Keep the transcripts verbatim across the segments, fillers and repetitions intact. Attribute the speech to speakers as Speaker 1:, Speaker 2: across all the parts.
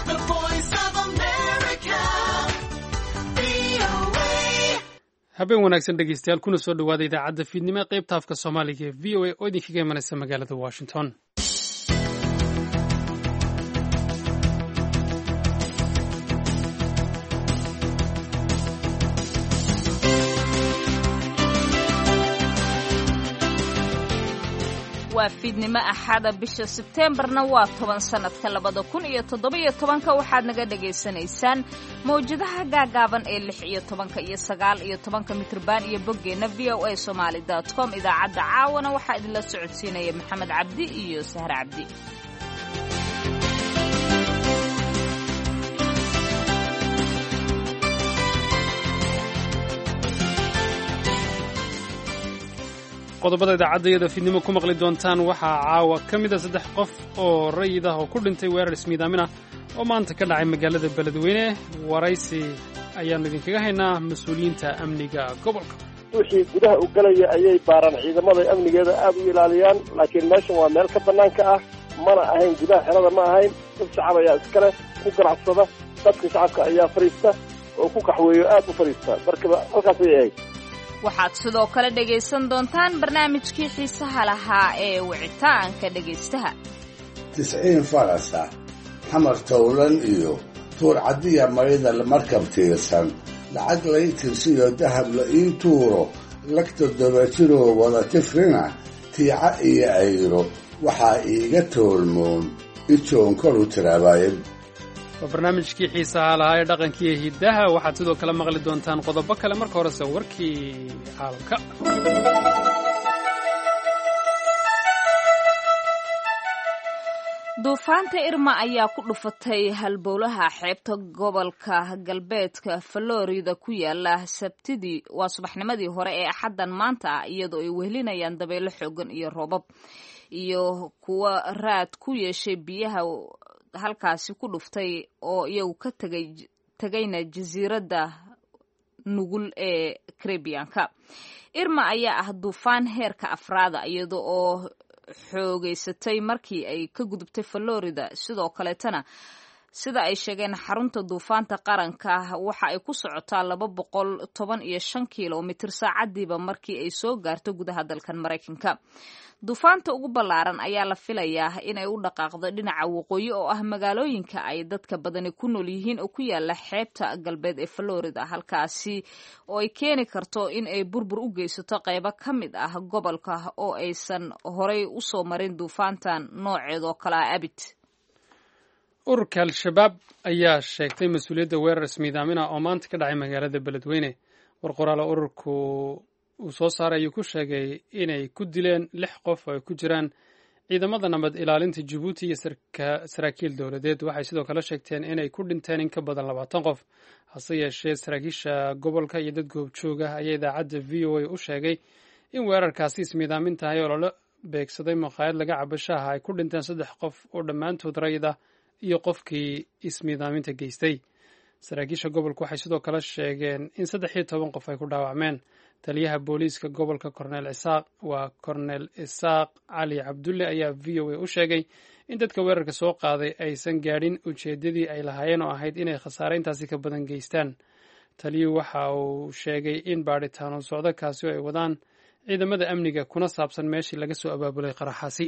Speaker 1: The Voice of America. V O A.
Speaker 2: habeen wanaagsan dhegeystayaal kuna soo dhawaada idaacadda fiidnimo ee qaybta afka Soomaaliga ee V O A oo idinkaga imanaysa magaalada Washington.
Speaker 3: waa fiidnimo axada bisha Sebteembarna waa toban sanadka labada kun iyo toddoba iyo tobanka waxaad naga dhageysanaysaan mawjadaha gaagaaban ee lix iyo tobanka iyo sagaal iyo tobanka mitrban iyo boggeena v o a somali dot com idaacadda caawana waxaa idinla socodsiinaya Maxamed Cabdi iyo Sahra Cabdi.
Speaker 2: qodobada idaacadda fiidnimo ku maqli doontaan waxaa caawa ka mid ah saddex qof oo rayid ah oo ku dhintay weerar ismiidaamin ah oo maanta ka dhacay magaalada Beledweyne. waraysi ayaanu idinkaga haynaa mas-uuliyiinta amniga gobolka.
Speaker 4: wixii gudaha u galaya ayay baaraan ciidamada amnigeeda aad u ilaaliyaan, laakiin meeshan waa meel ka bannaanka ah, mana ahayn gudaha xerada ma ahayn. dad shacab ayaa iskale ku ganacsada, dadka shacabka ayaa fariista oo ku kaxweeyo aad u fariista, markaba halkaasay ahayd.
Speaker 3: waxaad sidoo kale dhegaysan doontaan barnaamijkii xiisaha lahaa ee wicitaanka dhegaystaha.
Speaker 5: tisciin farasa xamar towlan iyo tuur caddiya maydal markab tiirsan lacag lay tirsiyo dahab la ii tuuro lagta dabajiroo wada tifrina tiica iyo ayro waxaa iiga toolmoon ijoon koru tiraabaayeen.
Speaker 2: waa barnaamijkii xiisaha lahaa ee dhaqankii iyo hiddaha. waxaad sidoo kale maqli doontaan qodobo kale. marka horese warkii caalamka.
Speaker 3: duufaanta Irma ayaa ku dhufatay halbowlaha xeebta gobolka galbeedka Florida ku yaala Sabtidii waa subaxnimadii hore ee Axaddan maanta ah, iyadoo ay wehelinayaan dabaylo xooggan iyo roobab iyo kuwa raad ku yeeshay biyaha halkaasi ku dhuftay oo iyagu ka tagay tagayna jasiiradda nugul ee Caribbean-ka. Irma ayaa ah duufaan heerka afraada iyada oo xoogeysatay markii ay ka gudubtay Florida. sidoo kaleetana sida ay sheegeen xarunta duufaanta qaranka waxa ay ku socotaa laba boqol toban iyo shan kiiloomitir saacadiiba markii ay soo gaarto gudaha dalkan Mareykanka. duufaanta ugu ballaaran ayaa la filayaa inay u dhaqaaqdo dhinaca waqooyi oo ah magaalooyinka ay dadka badani ku nool yihiin oo ku yaala xeebta galbeed ee Florida, halkaasi oo ay keeni karto in ay burbur u geysato qaybo ka mid ah gobolka oo aysan horay u soo marin duufaantan nooceed oo kale ah abid.
Speaker 2: ururka al-shabaab ayaa sheegtay mas-uuliyadda weerar ismiidaamin ah oo maanta ka dhacay magaalada Beledweyne. war qoraal ururku uu soo saaray ayuu ku sheegay inay ku dileen lix qof oo ay ku jiraan ciidamada nabad ilaalinta Djibouti iyo saraakiil dowladeed. waxay sidoo kale sheegteen inay ku dhinteen in ka badan labaatan qof. hase yeeshee saraakiisha gobolka iyo dad goobjooga ayaa idaacadda V O A u sheegay in weerarkaasi ismiidaamin tahay oo lala beegsaday maqaayad laga cabashaha ay ku dhinteen saddex qof oo dhammaantood rayid ah iyo qofkii ismiidaaminta geystay. saraakiisha gobolka waxay sidoo kale sheegeen in saddex iyo toban qof ay ku dhaawacmeen. taliyaha booliiska gobolka Cornel Isaaq waa Cornel Isaaq Cali Cabdulle ayaa V O A u sheegay in dadka weerarka soo qaaday aysan gaadhin ujeedadii ay lahaayeen oo ahayd inay khasaarayntaasi ka badan geystaan. taliyuhu waxa uu sheegay in baadhitaan oo socdo kaasi oo ay wadaan ciidamada amniga kuna saabsan meeshii laga soo abaabulay qaraxaasi.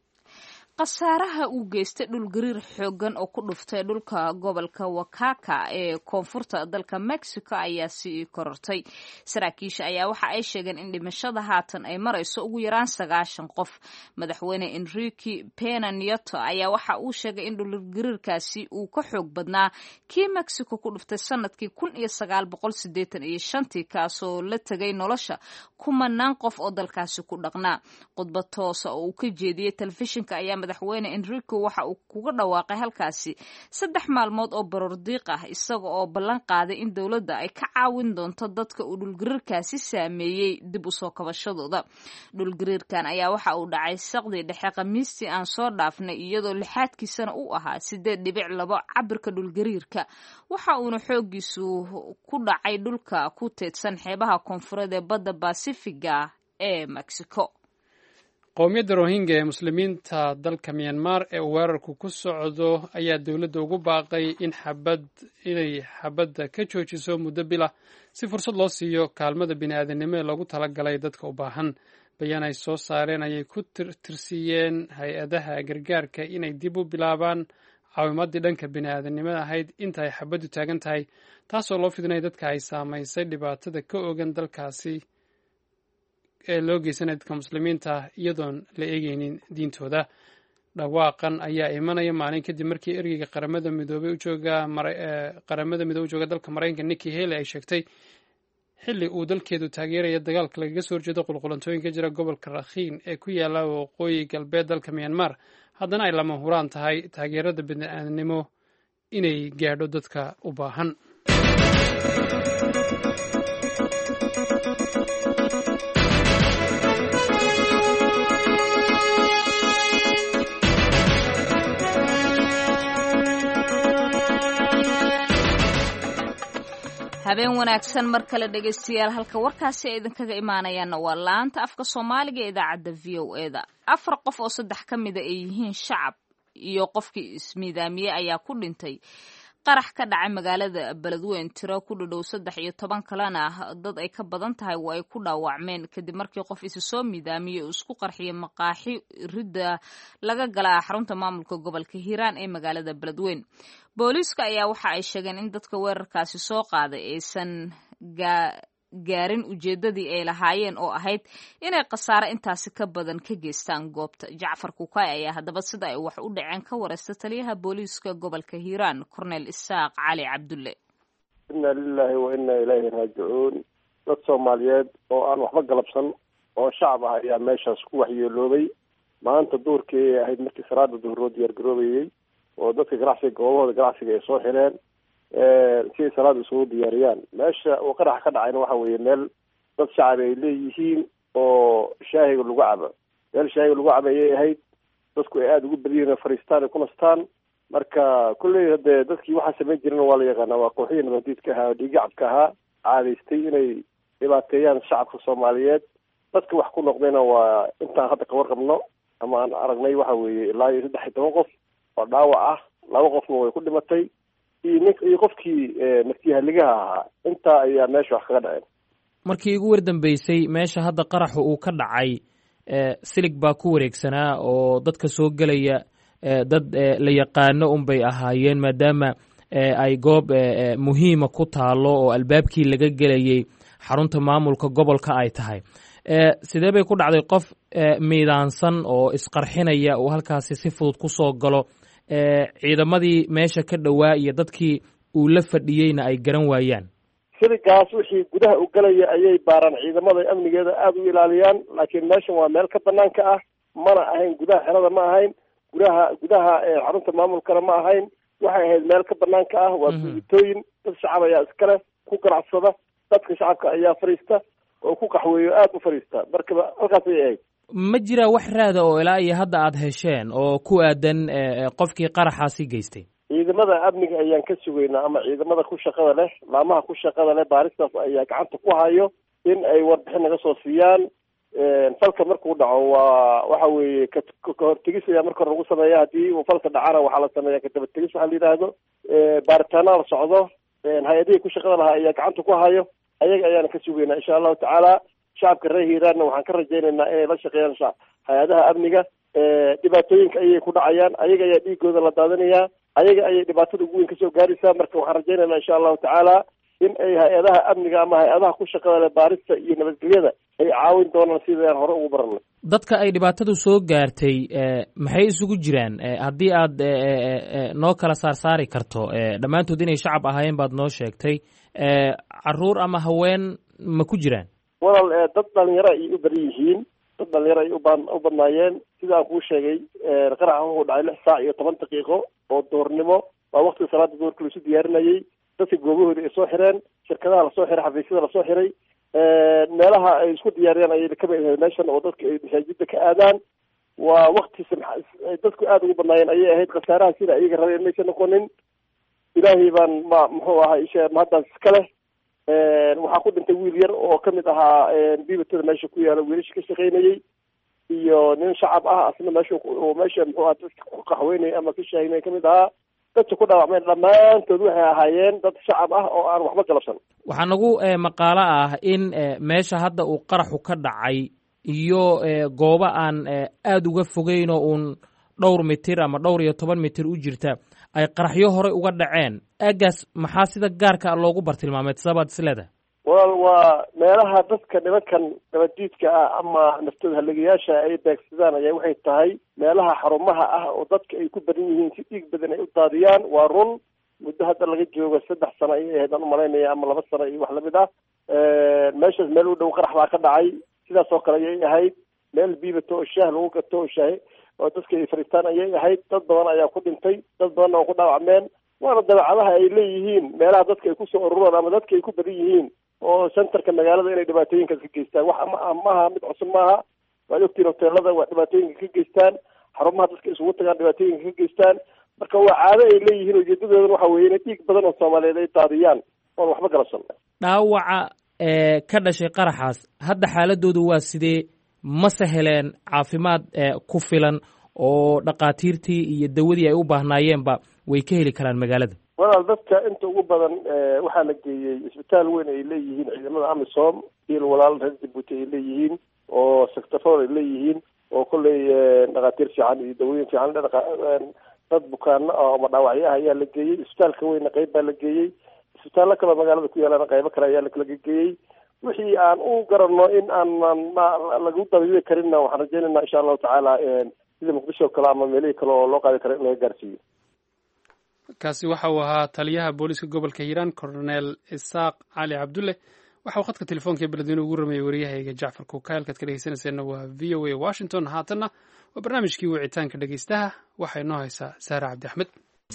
Speaker 3: khasaaraha uu geystay dhul gariir xooggan oo ku dhuftay dhulka gobolka Oaxaca ee koonfurta dalka Mexico ayaa sii korortay. saraakiisha ayaa waxa ay sheegeen in dhimashada haatan ay marayso ugu yaraan sagaashan qof. madaxweyne Enrique Pena Nieto ayaa waxa uu sheegay in dhul gariirkaasi uu ka xoog badnaa kii Mexico ku dhuftay sanadkii kun iyo sagaal boqol siddeetan iyo shantii kaasoo la tagay nolosha kumanaan qof oo dalkaasi ku dhaqnaa. khudbad toos oo uu ka jeediyey telefishinka ayaa madaxweyne Enrique waxa uu kuga dhawaaqay halkaasi saddex maalmood oo barordiiq ah, isaga oo ballan qaaday in dowladda ay ka caawin doonto dadka uu dhulgariirkaasi saameeyey dib u soo kabashadooda. dhulgariirkan ayaa waxa uu dhacay saqdii dhexe Khamiistii aan soo dhaafnay, iyadoo lixaadkiisana uu ahaa siddeed dhibic labo cabirka dhulgariirka. waxa uuna xoogiisu ku dhacay dhulka ku teedsan xeebaha koonfureed ee badda Basifiga ee Mexico.
Speaker 2: qowmiyadda rohingya ee muslimiinta dalka myanmar ee uu weerarku ku socdo ayaa dowladda ugu baaqay in xabad inay xabadda ka joojiso muddo bila si fursad loo siiyo kaalmada bini-aadanimo ee loogu talagalay dadka u baahan. bayaan ay soo saareen ayay ku tirsiiyeen hay-adaha gargaarka inay dib u bilaabaan caawimaddii dhanka bini-aadanimada ahayd inta ay xabaddu taagan tahay, taasoo loo fidinaya dadka ay saamaysay dhibaatada ka ogan dalkaasi ee loo geysanaya dadka muslimiinta iyadoon la eegeynin diintooda. dhawaaqan ayaa imanaya maalin kadib markii ergeyga qaramada midoobey u jooga qaramada midoobe u jooga dalka maraykanka Nikki Haley ay sheegtay xilli uu dalkeedu taageeraya dagaalka lagaga soo horjeedo qulqulantooyinka jira gobolka Rakhine ee ku yaala waqooyi galbeed dalka Myanmar, haddana ay lama huraan tahay taageerada bini'aadanimo inay gaadho dadka u baahan.
Speaker 3: habeen wanaagsan mar kale dhegaystayaal, halka warkaasi ay idinkaga imaanayaanna waa laanta afka Soomaaliga ee idaacadda V O E da. afar qof oo saddex ka mid ah ay yihiin shacab iyo qofkii ismiidaamiyey ayaa ku dhintay qarax ka dhacay magaalada Beledweyne. tiro ku dhow saddex iyo toban kalena dad ay ka badan tahay waa ay ku dhaawacmeen kadib markii qof isu soo miidaamiyey uu isku qarxiyay maqaaxi ridda laga galaa xarunta maamulka gobolka Hiiraan ee magaalada Beledweyne. booliiska ayaa waxa ay sheegeen in dadka weerarkaasi soo qaaday aysan gaarin ujeedadii ay lahaayeen oo ahayd inay khasaare intaasi ka badan ka geystaan goobta. Jacfar Kukay ayaa haddaba sida ay wax u dhaceen ka wareysta taliyaha booliiska gobolka Hiiraan Cornel Isaaq Cali Cabdulle.
Speaker 4: inna lillahi wa inna ilayhi raaji'uun. dad Soomaaliyeed oo aan waxba galabsan oo shacab ah ayaa meeshaas ku waxyeeloobay. maanta duurkii ay ahayd markii salaada duhur diyaar garoobayay oo dadka ganacsiga goobahooda ganacsiga ay soo xireen si ay salaada isugu diyaariyaan. meesha uu qarax ka dhacayna waxa weeye meel dad shacab ay leeyihiin oo shaahiga lagu cabo. meel shaahiga lagu cabo ayay ahayd. dadku ay aada ugu badiyeen fariistaan ay ku nastaan. marka kulley hadee dadkii waxaa samayn jireen waa la yaqaanaa, waa kooxihii nabadiidka ahaa oo dhiigacabka ahaa caadaystay inay dhibaateeyaan shacabka Soomaaliyeed. dadka wax ku noqdayna waa intaan hadda ka warqabno ama aan aragnay waxa weeye ilaa iyo saddex iyo toban qof oo dhaawac ah. laba qofna way ku dhimatay iyo nin iyo qofkii naftiyahaligaha ahaa. intaa ayaa meesha wax kaga dhaceen.
Speaker 6: markii ugu wardambeysay meesha hadda qaraxu uu ka dhacay silig baa ku wareegsanaa oo dadka soo gelaya dad la yaqaano unbay ahaayeen maadaama ay goob muhiima ku taalo oo albaabkii laga gelayay xarunta maamulka gobolka ay tahay. sidee bay ku dhacday qof miidaansan oo isqarxinaya uu halkaasi si fudud ku soo galo, ciidamadii meesha ka dhowaa iyo dadkii uu la fadhiyeyna ay garan waayaan?
Speaker 4: siligaas wixii gudaha u galaya ayay baaraan ciidamada amnigeeda aada u ilaaliyaan, laakiin meeshan waa meel ka banaanka ah, mana ahayn gudaha xerada ma ahayn, gudaha gudaha xarunta maamulkana ma ahayn. waxay ahayd meel ka banaanka ah. waa guditooyin dad shacab ayaa iskale ku ganacsada. dadka shacabka ayaa fariista oo ku qaxweeyo aada u fariista. marka halkaas ayay ahayd.
Speaker 6: ma jira wax raada oo ilaa iyo hadda aada hesheen oo ku aadan qofkii qaraxaasi geystay?
Speaker 4: ciidamada amniga ayaan ka sugaynaa ama ciidamada ku shaqada leh, laamaha ku shaqada leh baaristaas ayaa gacanta ku hayo in ay warbixin naga soo siiyaan. falka markuu dhaco waa waxa weeye kahortegis ayaa marka hore lagu sameeya. haddii uu falka dhacana waxaa la sameeya kadabategis waxaa la yidhaahdo. baaritaana la socdo. hay-adihii ku shaqada lahaa ayaa gacanta ku hayo. ayaga ayaana ka sugaynaa insha allahu tacaala. shacabka reer Hiiraanna waxaan ka rajaynaynaa inay la shaqeeyaan hay-adaha amniga. dhibaatooyinka ayay ku dhacayaan. ayaga ayaa dhiigooda la daadinayaa. ayaga ayay dhibaatada ugu weyn kasoo gaaraysaa. marka waxaan rajaynaynaa insha allahu tacaala in ay hay-adaha amniga ama hay-adaha ku shaqada leh baarista iyo nabadgelyada ay caawin doonaan sidaan hore ugu baranay.
Speaker 6: dadka ay dhibaatadu soo gaartay maxay isugu jiraan? haddii aad noo kala saarsaari karto, dhammaantood inay shacab ahaayeen baad noo sheegtay. caruur ama haween ma ku jiraan?
Speaker 4: walaal dad dhalinyaro ay u badan yihiin. dad dhalinyaro ay uba u badnaayeen. sida aan kuu sheegay qaraxa wuxuu dhacay lix saac iyo toban daqiiqo oo doornimo. waa waqtiga salaada duhurka laisu diyaarinayay. dadka goobahooda ay soo xireen. shirkadaha lasoo xiray, xafiisyada lasoo xiray. meelaha ay isku diyaariyaan ayay kamid ahayd meeshan oo dadka ay masaajida ka aadaan. waa wakti dadku aada ugu badnaayeen ayay ahayd. khasaaraha sida iyaga rabeen maysa noqonin. ilaahay baan ma muxuu ahaa isha mahaddaas iska leh. waxaa ku dhintay wiil yar oo kamid ahaa biibatada meesha ku yaala wiilasha ka shaqaynayay. iyo nin shacab ah asna meesha meesha muxuu ahaa dadka ku qaxweynaya ama ka shaahinaya kamid ahaa dadka ku dhaawacmeen dhammaantood waxay ahaayeen dad shacab ah oo aan waxba galabsan.
Speaker 6: waxaa nagu maqaalo ah in meesha hadda uu qaraxu ka dhacay iyo goobo aan aada uga fogeyn oo uun dhowr mitir ama dhowr iyo toban mitir u jirta ay qaraxyo horey uga dhaceen. aagaas maxaa sida gaarka loogu bartilmaameed sabaad isleedahay?
Speaker 4: walaal waa meelaha dadka nimankan nabadiidka ah ama naftooda haligayaasha ay beegsadaan ayaa waxay tahay meelaha xarumaha ah oo dadka ay ku badan yihiin si dhiig badan ay u daadiyaan. waa run muddo hadda laga joogo saddex sano ayay ahayd aan umalaynaya ama laba sano iyo wax lamid ah. meeshaas meel u dhow qarax baa ka dhacay sidaas oo kale ayay ahayd. meel biibato oo shaah lagu gato oo shaah oo dadka ay fariistaan ayay ahayd. dad badan ayaa ku dhintay, dad badanna oo ku dhaawacmeen. waana dabeecadaha ay leeyihiin meelaha dadka ay kusoo ururaan ama dadka ay ku badan yihiin oo centerka magaalada inay dhibaatooyinkaas ka geystaan. wax maaha mid cusub maaha. waad ogtiin hoteelada waa dhibaatooyinka ka geystaan, xarumaha dadka isugu tagaan dhibaatooyinka ka geystaan. marka waa caado ay leeyihiin ujeedadoodana waxa weeye inay dhiig badan oo soomaaliyeed ay daadiyaan oon waxba galabsan.
Speaker 6: dhaawaca ka dhashay qaraxaas hadda xaaladoodu waa sidee? mase heleen caafimaad ku filan oo dhakhaatiirtii iyo dawadii ay u baahnaayeenba way ka heli karaan magaalada?
Speaker 4: walaal dadka inta ugu badan waxaa la geeyey isbitaal weyn ay leeyihiin ciidamada amisom il walaal reer jabuuti ay leeyihiin oo sectafor ay leeyihiin oo kolley dhakhaatiir fiican iyo dawooyin fiican dad bukaano ama dhaawacyo ah ayaa la geeyey. isbitaalka weyna qayb baa la geeyey. isbitaallo kaloo magaalada ku yaalana qaybo kale ayaa laga geeyey. wixii aan u garanno in aanan lagu dabiibi karinna waxaan rajeynayna insha allahu tacaala sida muqdisho kale ama meelihii kale oo loo qaadi karo in laga gaarsiiyo.
Speaker 2: kaasi waxa uu ahaa taliyaha booliska gobolka hiiraan colonel isaaq cali cabdulle. waxa uu khadka telefoonka ee beledweyne ugu rameeyey waryahayga jacfar kuukayl kaad ka dhegeysanayseena waa v o a washington. haatanna waa barnaamijkii wicitaanka dhegeystaha. waxay noo haysaa saare cabdi axmed.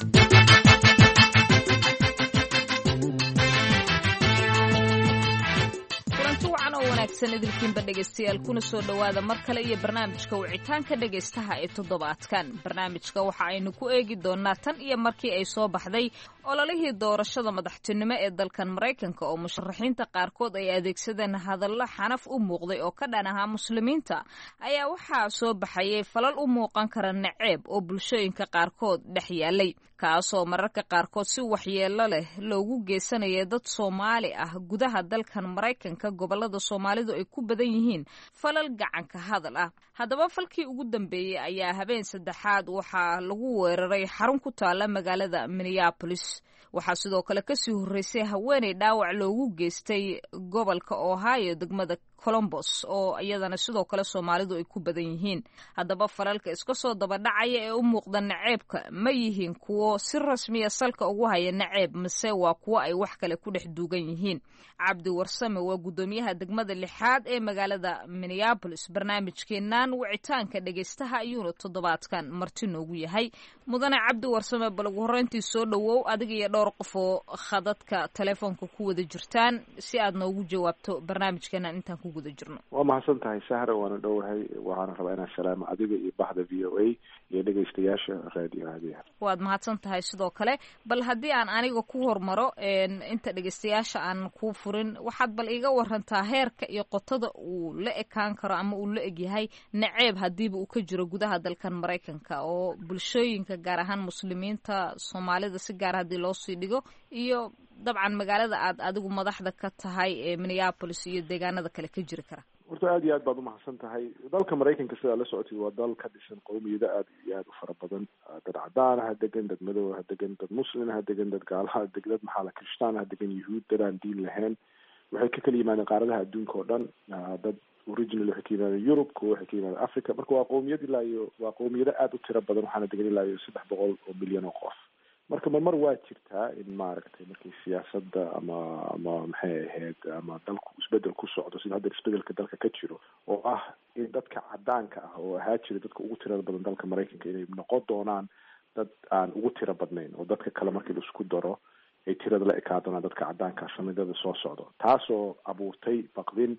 Speaker 3: wanaagsan idilkiinba dhegaystayaal kuna soo dhowaada mar kale iyo barnaamijka wicitaanka dhegaystaha ee toddobaadkan. barnaamijka waxa aynu ku eegi doonaa tan iyo markii ay soo baxday ololihii doorashada madaxtinimo ee dalkan Maraykanka oo musharaxiinta qaarkood ay adeegsadeen hadallo xanaf u muuqday oo ka dhan ahaa muslimiinta ayaa waxaa soo baxayay falal u muuqan kara naceeb oo bulshooyinka qaarkood dhex yaalay, kaasoo mararka qaarkood si waxyeello leh loogu geysanaya dad Soomaali ah gudaha dalkan Maraykanka gobolada Soomaalidu ay ku badan yihiin falal gacanka hadal ah. haddaba falkii ugu dambeeyey ayaa habeen saddexaad waxaa lagu weeraray xarun ku taala magaalada Minneapolis. waxaa sidoo kale kasii horreysay haweeney dhaawac loogu geystay gobolka Ohio degmada Columbus oo iyadana sidoo kale Soomaalidu ay ku badan yihiin. haddaba falalka iska soo daba dhacaya ee u muuqda naceebka ma yihiin kuwo si rasmiya salka ugu haya naceeb mise waa kuwo ay wax kale ku dhex duugan yihiin? Cabdi Warsame waa gudoomiyaha degmada lixaad ee magaalada Minneapolis. barnaamijkeenan wicitaanka dhegeystaha ayuuna toddobaadkan marti noogu yahay. mudane Cabdi Warsame, bal ugu horreyntii soo dhawow adiga iyo dhowr qof oo khadadka telefoonka ku wada jirtaan si aad noogu jawaabto barnaamijkeenan intaan ku guda jirno.
Speaker 7: waa mahadsan tahay Sahra, waana dhowahay. waxaana rabaa inaan salaamo adiga iyo bahda v o a iyo dhegeystayaasha raadiyo Hadiya.
Speaker 3: waad mahadsan tahay sidoo kale. bal haddii aan aniga ku hormaro inta dhegeystayaasha aan ku furin, waxaad bal iga warantaa heerka iyo qotada uu la ekaan karo ama uu la egyahay naceeb hadiiba uu ka jiro gudaha dalkan Maraykanka oo bulshooyinka gaar ahaan muslimiinta Soomaalida si gaar haddii loo sii dhigo iyo dabcan magaalada aad adigu madaxda ka tahay ee Minneapolis iyo deegaanada kale ka jiri kara.
Speaker 7: horta aad iyo aad baad umahadsan tahay. dalka Maraykanka sidaa la socotay waa dal ka dhisan qowmiyado aad iyo aad u fara badan. dad cadaan ha degan, dad madow ha degan, dad muslim ha degan, dad gaal ha degan, dad maxaa la kirishtaan ha degan, yuhuud, dad aan diin lahayn. waxay ka kala yimaadeen qaaradaha adduunka oo dhan. dad original waxay ka yimaadeen Europe, kuwa waxay ka yimaadeen Africa. marka waa qowmiyad ilaa iyo waa qowmiyado aad u tiro badan, waxaana degan ilaa iyo saddex boqol oo milyan oo qof. marka marmar waa jirtaa in maaragtay markii siyaasadda ama ama maxay ahayd ama dalku isbedel ku socdo sida hadda isbedelka dalka ka jiro oo ah in dadka cadaanka ah oo ahaa jira dadka ugu tirada badan dalka Maraykanka inay noqon doonaan dad aan ugu tiro badnayn oo dadka kale markii la isku daro ay tirada la ekaa doonaan dadka cadaanka ah sanadada soo socdo, taasoo abuurtay baqdin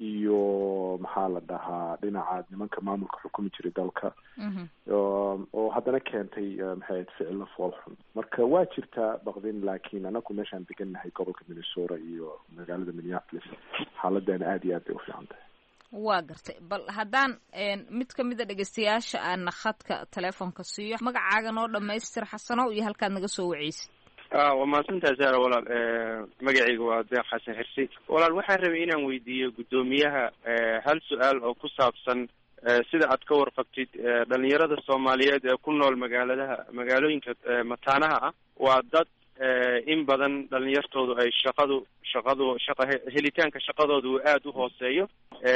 Speaker 7: iyo maxaa la dhahaa dhinaca nimanka maamulka xukumi jiray dalka oo haddana keentay maxay ahayd ficilo fool xun. marka waa jirtaa baqdin, laakiin anaku meeshaan degannahay gobolka Minnesota iyo magaalada Minneapolis xaaladeena aad iyo aad bay u fiican tahay.
Speaker 3: waa gartay bal haddaan mid ka mid a dhegeystayaasha aana khadka teleefonka siiyo magacaaga noo dhamaystir xasano iyo halkaad naga soo waceysid
Speaker 8: waa mahadsantaha saara walaal magacayga waa deeq xasan xirsi walaal waxaan rabay inaan weydiiyo guddoomiyaha hal su-aal oo ku saabsan sida aad ka warqabtid dhalinyarada soomaaliyeed ee ku nool magaaladaha magaalooyinka mataanaha ah waa dad in badan dhalinyartoodu ay shaqadu shaqadu shaqa helitaanka shaqadooda uu aada u hooseeyo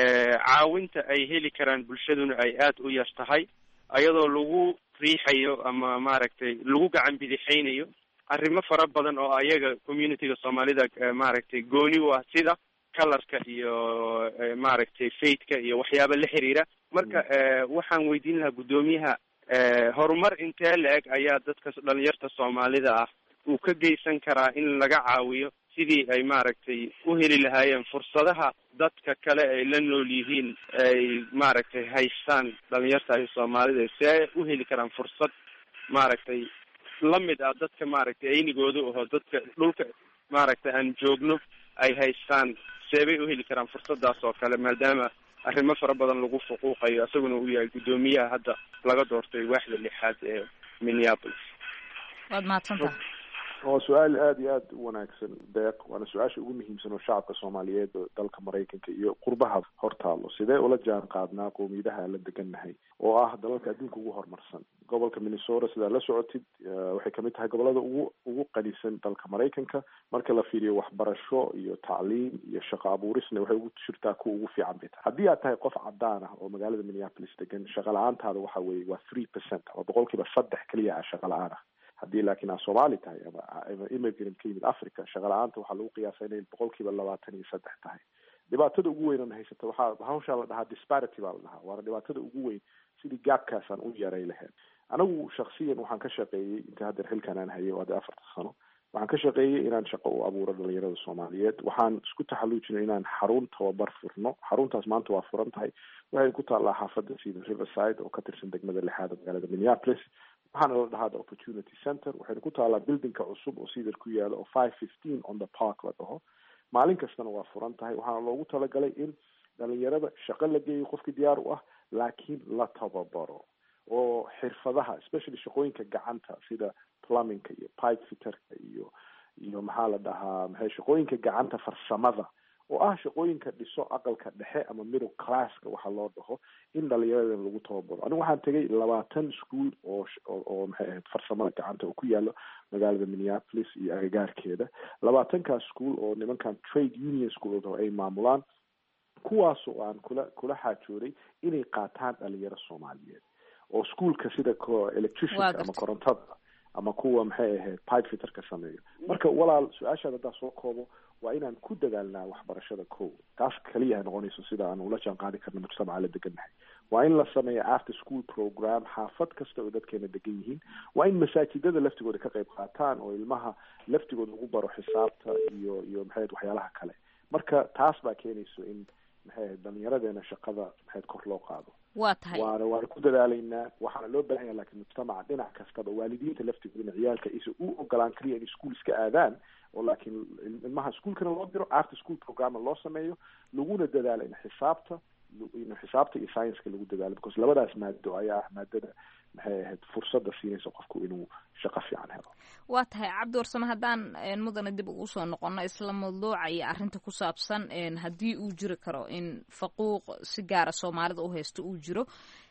Speaker 8: caawinta ay heli karaan bulshaduna ay aada u yar tahay ayadoo lagu riixayo ama maaragtay lagu gacan bidixaynayo arrimo fara badan oo ayaga communityga soomaalida maaragtay gooni u ah sida kalarka iyo maaragtay faithka iyo waxyaaba la xiriira marka waxaan weydiin lahaa guddoomiyaha horumar intee la-eg ayaa dadka dhalinyarta soomaalida ah uu ka geysan karaa in laga caawiyo sidii ay maaragtay u heli lahaayeen fursadaha dadka kale ay la nool yihiin ay maaragtay haystaan dhalinyarta soomaalida si ay u heli karaan fursad maaragtay lamid ah dadka maaragtay aynigooda aho dadka dhulka maaragtay aan joogno ay haystaan seebay u heli karaan fursadaas oo kale maadaama arrimo fara badan lagu fuquuqayo isaguna uu yahay guddoomiyaha hadda laga doortay waaxda lixaad ee Minneapolis.
Speaker 3: waad mahadsantaha
Speaker 7: waa su-aal aada iyo aada u wanaagsan deeq waana su-aasha ugu muhiimsan oo shacabka soomaaliyeed oo dalka maraykanka iyo qurbaha hortaalo sidee ula jaan qaadnaa qowmiyadaha la degannahay oo ah dalalka adduunka ugu horumarsan gobolka Minnesota sidaa la socotid waxay kamid tahay gobolada ugu ugu qanisan dalka maraykanka marka la fiiriyo waxbarasho iyo tacliim iyo shaqo abuurisna waxay ugu jirtaa kuwa ugu fiican bay tahay haddii aad tahay qof cadaan ah oo magaalada Minneapolis degan shaqo la-aantaada waxa weeye waa three percent ama boqolkiiba saddex keliya ah shaqo la-aan ah haddii laakiin aad soomaali tahay ama ama immigrant ka yimid africa shaqa la-aanta waxaa lagu qiyaasa inay boqolkiiba labaatan iyo saddex tahay dhibaatada ugu weyn oon haysata waxaa hawshaa la dhahaa disparity baa la dhahaa waana dhibaatada ugu weyn sidii gaabkaasaan u yaray lahayn anigu shaksiyan waxaan ka shaqeeyey inta haddeer xilkan aan hayay waada afarta sano waxaan ka shaqeeyey inaan shaqo u abuuro dhalinyarada soomaaliyeed waxaan isku taxalluujinay inaan xarun tababar furno xaruntaas maanta waa furan tahay waxay ku taallaa xaafadda sida riverside oo ka tirsan degmada lixaad oo magaalada Minneapolis waxaana la dhahaa the opportunity center waxayna ku taallaa buildingka cusub oo sidar ku yaala oo five fifteen on the park la dhaho maalin kastana waa furan tahay waxaana loogu talagalay in dhalinyarada shaqo la geeyo qofkii diyaar u ah laakiin la tababaro oo xirfadaha especially shaqooyinka gacanta sida plumbingka iyo pipe fitterka iyo iyo maxaa la dhahaa maxay shaqooyinka gacanta farsamada oo ah shaqooyinka dhiso aqalka dhexe ama middle classka waxa loo dhaho in dhalinyarada lagu tababaro anigu waxaan tegay labaatan school oo oo maxay ahayd farsamada gacanta oo ku yaalo magaalada Minneapolis iyo agagaarkeeda labaatankaas school oo nimankan trade union school oo ay maamulaan kuwaas oo aan kula kula xaajooday inay qaataan dhalinyaro Soomaaliyeed oo schoolka sida ko electrician ama korontada ama kuwa maxay ahayd pipe fitterka sameeyo marka walaal su-aashaada haddaa soo koobo waa inaan ku dadaalnaa waxbarashada kow taas kaliya noqonayso sida aan ula jaan qaadi karno mujtamaca la degannahay waa in la sameeyo after school program xaafad kasta oo dadkeena degan yihiin waa in masaajidada laftigooda ka qayb qaataan oo ilmaha laftigooda ugu baro xisaabta iyo iyo maxay waxyaalaha kale marka taas baa keenayso in maxay dhalinyaradeena shaqada maxay kor loo qaado
Speaker 3: waa tahay
Speaker 7: waana waana ku dadaalaynaa waxaana loo baahan yahay laakiin mujtamaca dhinac kastaba waalidiinta laftigooda ciyaalka isa u ogolaan kaliya in iskuul iska aadaan oo laakiin ilmaha iskuulkana loo diro after school programa loo sameeyo laguna dadaalo in xisaabta in xisaabta iyo science-ka lagu dadaalo because labadaas maado ayaa ah maadada maxay ahayd fursadda siinaysa qofku inuu shaqo fiican helo
Speaker 3: waa tahay cabdi warsame haddaan mudane dib ugu soo noqono isla mawduuca iyo arrinta ku saabsan haddii uu jiri karo in faquuq si gaara soomaalida u haysto uu jiro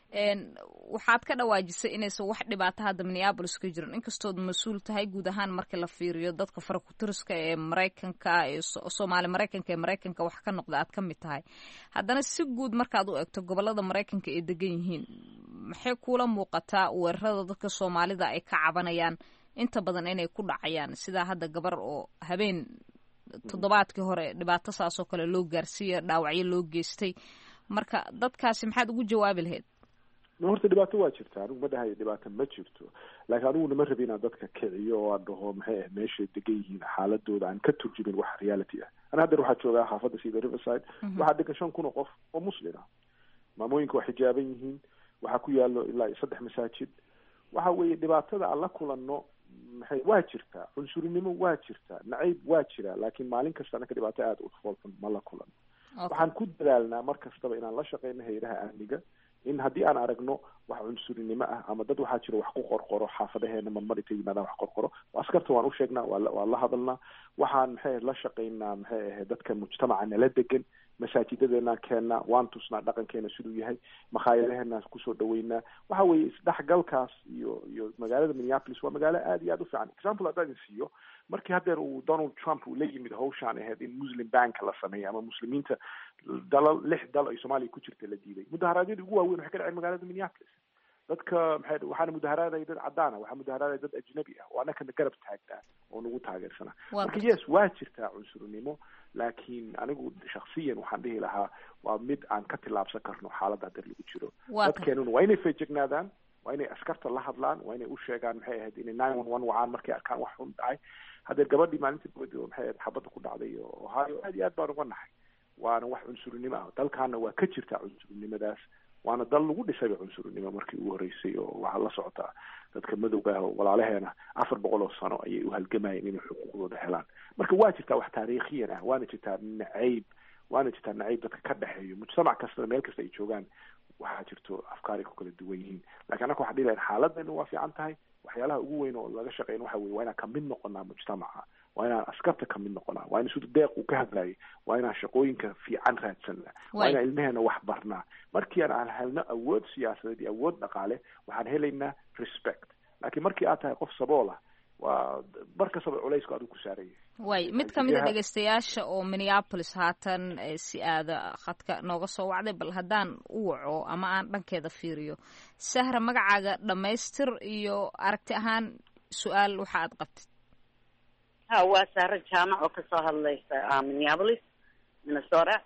Speaker 3: waxaad ka dhawaajisay inaysan wax dhibaato hadda Minneapolis ka jirin inkastood mas-uul tahay guud ahaan marka la fiiriyo dadka farakutiriska ee maraykanka ee soomaali maraykanka ee maraykanka wax ka noqda aad ka mid tahay haddana si guud markaad u egto gobolada maraykanka ay degan yihiin maxay kula muuqataa weerarada dadka soomaalida ay ka cabanayaan inta badan inay ku dhacayaan sidaa hadda gabar oo habeen toddobaadkii hore dhibaato saasoo kale loo gaarsiiya dhaawacyo loo geystay marka dadkaasi maxaad ugu jawaabi lahayd
Speaker 7: horta dhibaato waa jirta anigu ma dhahayo dhibaato ma jirto laakiin aniguna ma rabi inaan dadka kiciyo oo aan dhaho maxay ah meeshay degan yihiin xaaladooda aan ka turjumin wax reality ah ana haddeer waxaa joogaa xaafadda sida riverside waxaa degan shan kun oo qof oo muslim ah maamooyinka waa xijaaban yihiin waxaa ku yaalo ilaa saddex masaajid waxa weeye dhibaatada aan la kulanno maxay waa jirtaa cunsurinimo waa jirtaa nacayb waa jira laakiin maalin kasta anaka dhibaato aada u foolxun ma la kulano waxaan ku dadaalnaa mar kastaba inaan la shaqeyno hayadaha amniga in haddii aan aragno wax cunsurinimo ah ama dad waxaa jira wax ku qorqoro xaafadaheena marmar inta yimaadaan wax qorqoro askarta waan u sheegnaa waa la waan la hadalnaa waxaan maxay la shaqeynaa maxay ahayd dadka mujtamaca nala degan masaajidadeenaa keennaa waan tusnaa dhaqankeena siduu yahay makhaayadaheena kusoo dhaweynaa waxa weeye isdhexgalkaas iyo iyo magaalada Minneapolis waa magaalo aad iyo aad u fiican example haddaan siiyo markii haddeer uu Donald Trump uu la yimid hawshaan ahayd in Muslim Bank la sameeyo ama muslimiinta dalal lix dal ay Soomaaliya ku jirta la diiday mudaharaadyadii ugu waaweyn waxay ka dhaceen magaalada Minneapolis dadka maxay waxaana mudaharaaday dad cadaan ah waxaa mudaharaaday dad ajnabi ah oo annaka garab taagnaa oo nagu taageersana marka yes waa jirtaa cunsurnimo laakiin anigu shakhsiyan waxaan dhihi lahaa waa mid aan ka tillaabsan karno xaaladda hadda lagu jiro dadkeenuna waa inay feejignaadaan waa inay askarta la hadlaan waa inay u sheegaan maxay ahayd inay nine one one wacaan markay arkaan wax xun dhacay haddee gabadhii maalintii gabadhii maxay ahayd xabadda ku dhacday oo ohio aad iyo aad baan uga nahay waana wax cunsurnimo ah dalkaana waa ka jirtaa cunsurnimadaas waana dal lagu dhisay cunsurnimo markii ugu horeysay oo waxaa la socotaa dadka madowga ah oo walaalaheena afar boqol oo sano ayay u halgamayeen inay xuquuqdooda helaan marka waa jirtaa wax taariikhiyan ah waana jirtaa nacayb waana jirtaa nacayb dadka ka dhexeeyo mujtamac kasta meel kasta ay joogaan waxaa jirto afkaar ay ku kala duwan yihiin laakiin annaka waxaan dhihi lahayn xaaladdeena waa fiican tahay waxyaalaha ugu weyn oo laga shaqeyn waxa weye waa inaan kamid noqonaa mujtamaca waa inaan askarta kamid noqonaa waa in sida deeq uu ka hadlayay waa inaan shaqooyinka fiican raadsanaa waa inaan ilmaheena wax barnaa markii aan helno awood siyaasadeed iyo awood dhaqaale waxaan helaynaa respect laakiin markii aad tahay qof sabool ah waa mar kastaba culaysku adigu ku saaraya
Speaker 3: way mid ka mid a dhegeystayaasha oo Minneapolis haatan si aada khadka nooga soo wacday bal haddaan u waco ama aan dhankeeda fiiriyo Sahra magacaaga dhamaystir iyo aragti ahaan su-aal waxa aad qabtid
Speaker 9: ha waa Sahra jaamac oo kasoo hadlaysa Minneapolis Minnesota